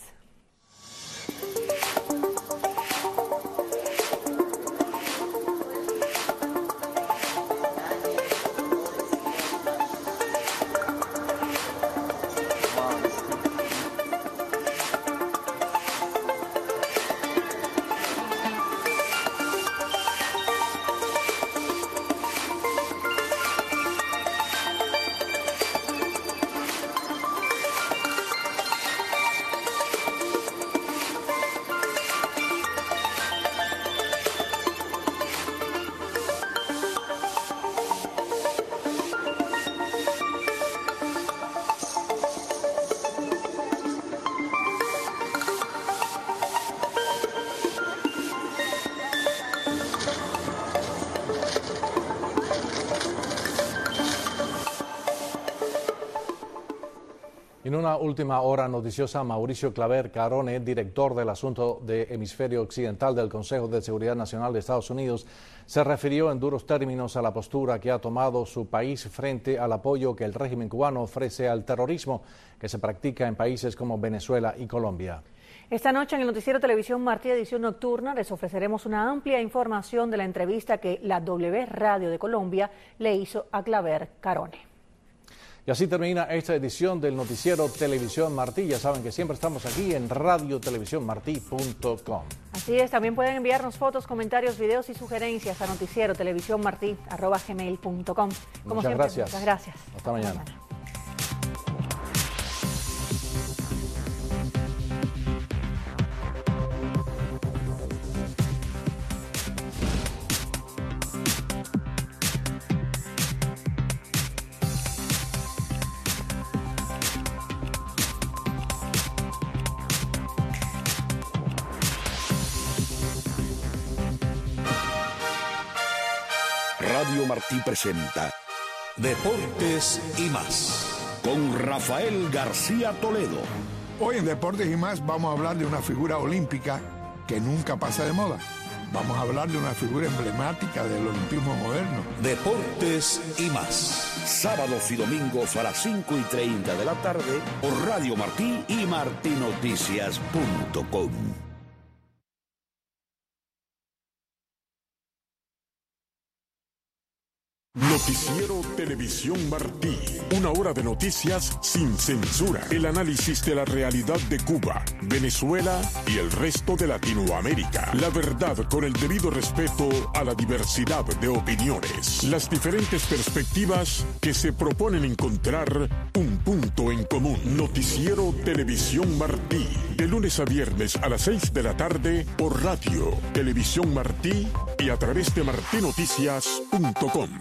En una última hora noticiosa, Mauricio Claver Carone, director del asunto de Hemisferio Occidental del Consejo de Seguridad Nacional de Estados Unidos, se refirió en duros términos a la postura que ha tomado su país frente al apoyo que el régimen cubano ofrece al terrorismo que se practica en países como Venezuela y Colombia. Esta noche en el noticiero Televisión Martí, edición nocturna, les ofreceremos una amplia información de la entrevista que la W Radio de Colombia le hizo a Claver Carone. Y así termina esta edición del noticiero Televisión Martí. Ya saben que siempre estamos aquí en radio televisión martí punto com. Así es, también pueden enviarnos fotos, comentarios, videos y sugerencias a noticiero televisión martí arroba gmail punto com. Como muchas siempre, gracias. Muchas gracias. Hasta mañana. Hasta mañana. Radio Martí presenta Deportes y más con Rafael García Toledo. Hoy en Deportes y más vamos a hablar de una figura olímpica que nunca pasa de moda. Vamos a hablar de una figura emblemática del olimpismo moderno. Deportes y más. Sábados y domingos a las cinco y treinta de la tarde por Radio Martí y martí noticias punto com. Noticiero Televisión Martí. Una hora de noticias sin censura. El análisis de la realidad de Cuba, Venezuela y el resto de Latinoamérica. La verdad con el debido respeto a la diversidad de opiniones. Las diferentes perspectivas que se proponen encontrar un punto en común. Noticiero Televisión Martí. De lunes a viernes a las seis de la tarde por radio, Televisión Martí y a través de martí noticias punto com.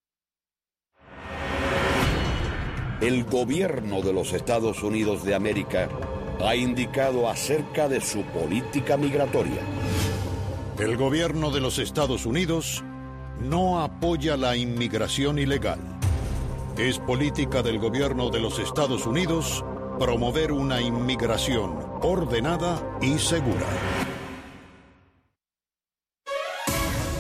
El gobierno de los Estados Unidos de América ha indicado acerca de su política migratoria. El gobierno de los Estados Unidos no apoya la inmigración ilegal. Es política del gobierno de los Estados Unidos promover una inmigración ordenada y segura.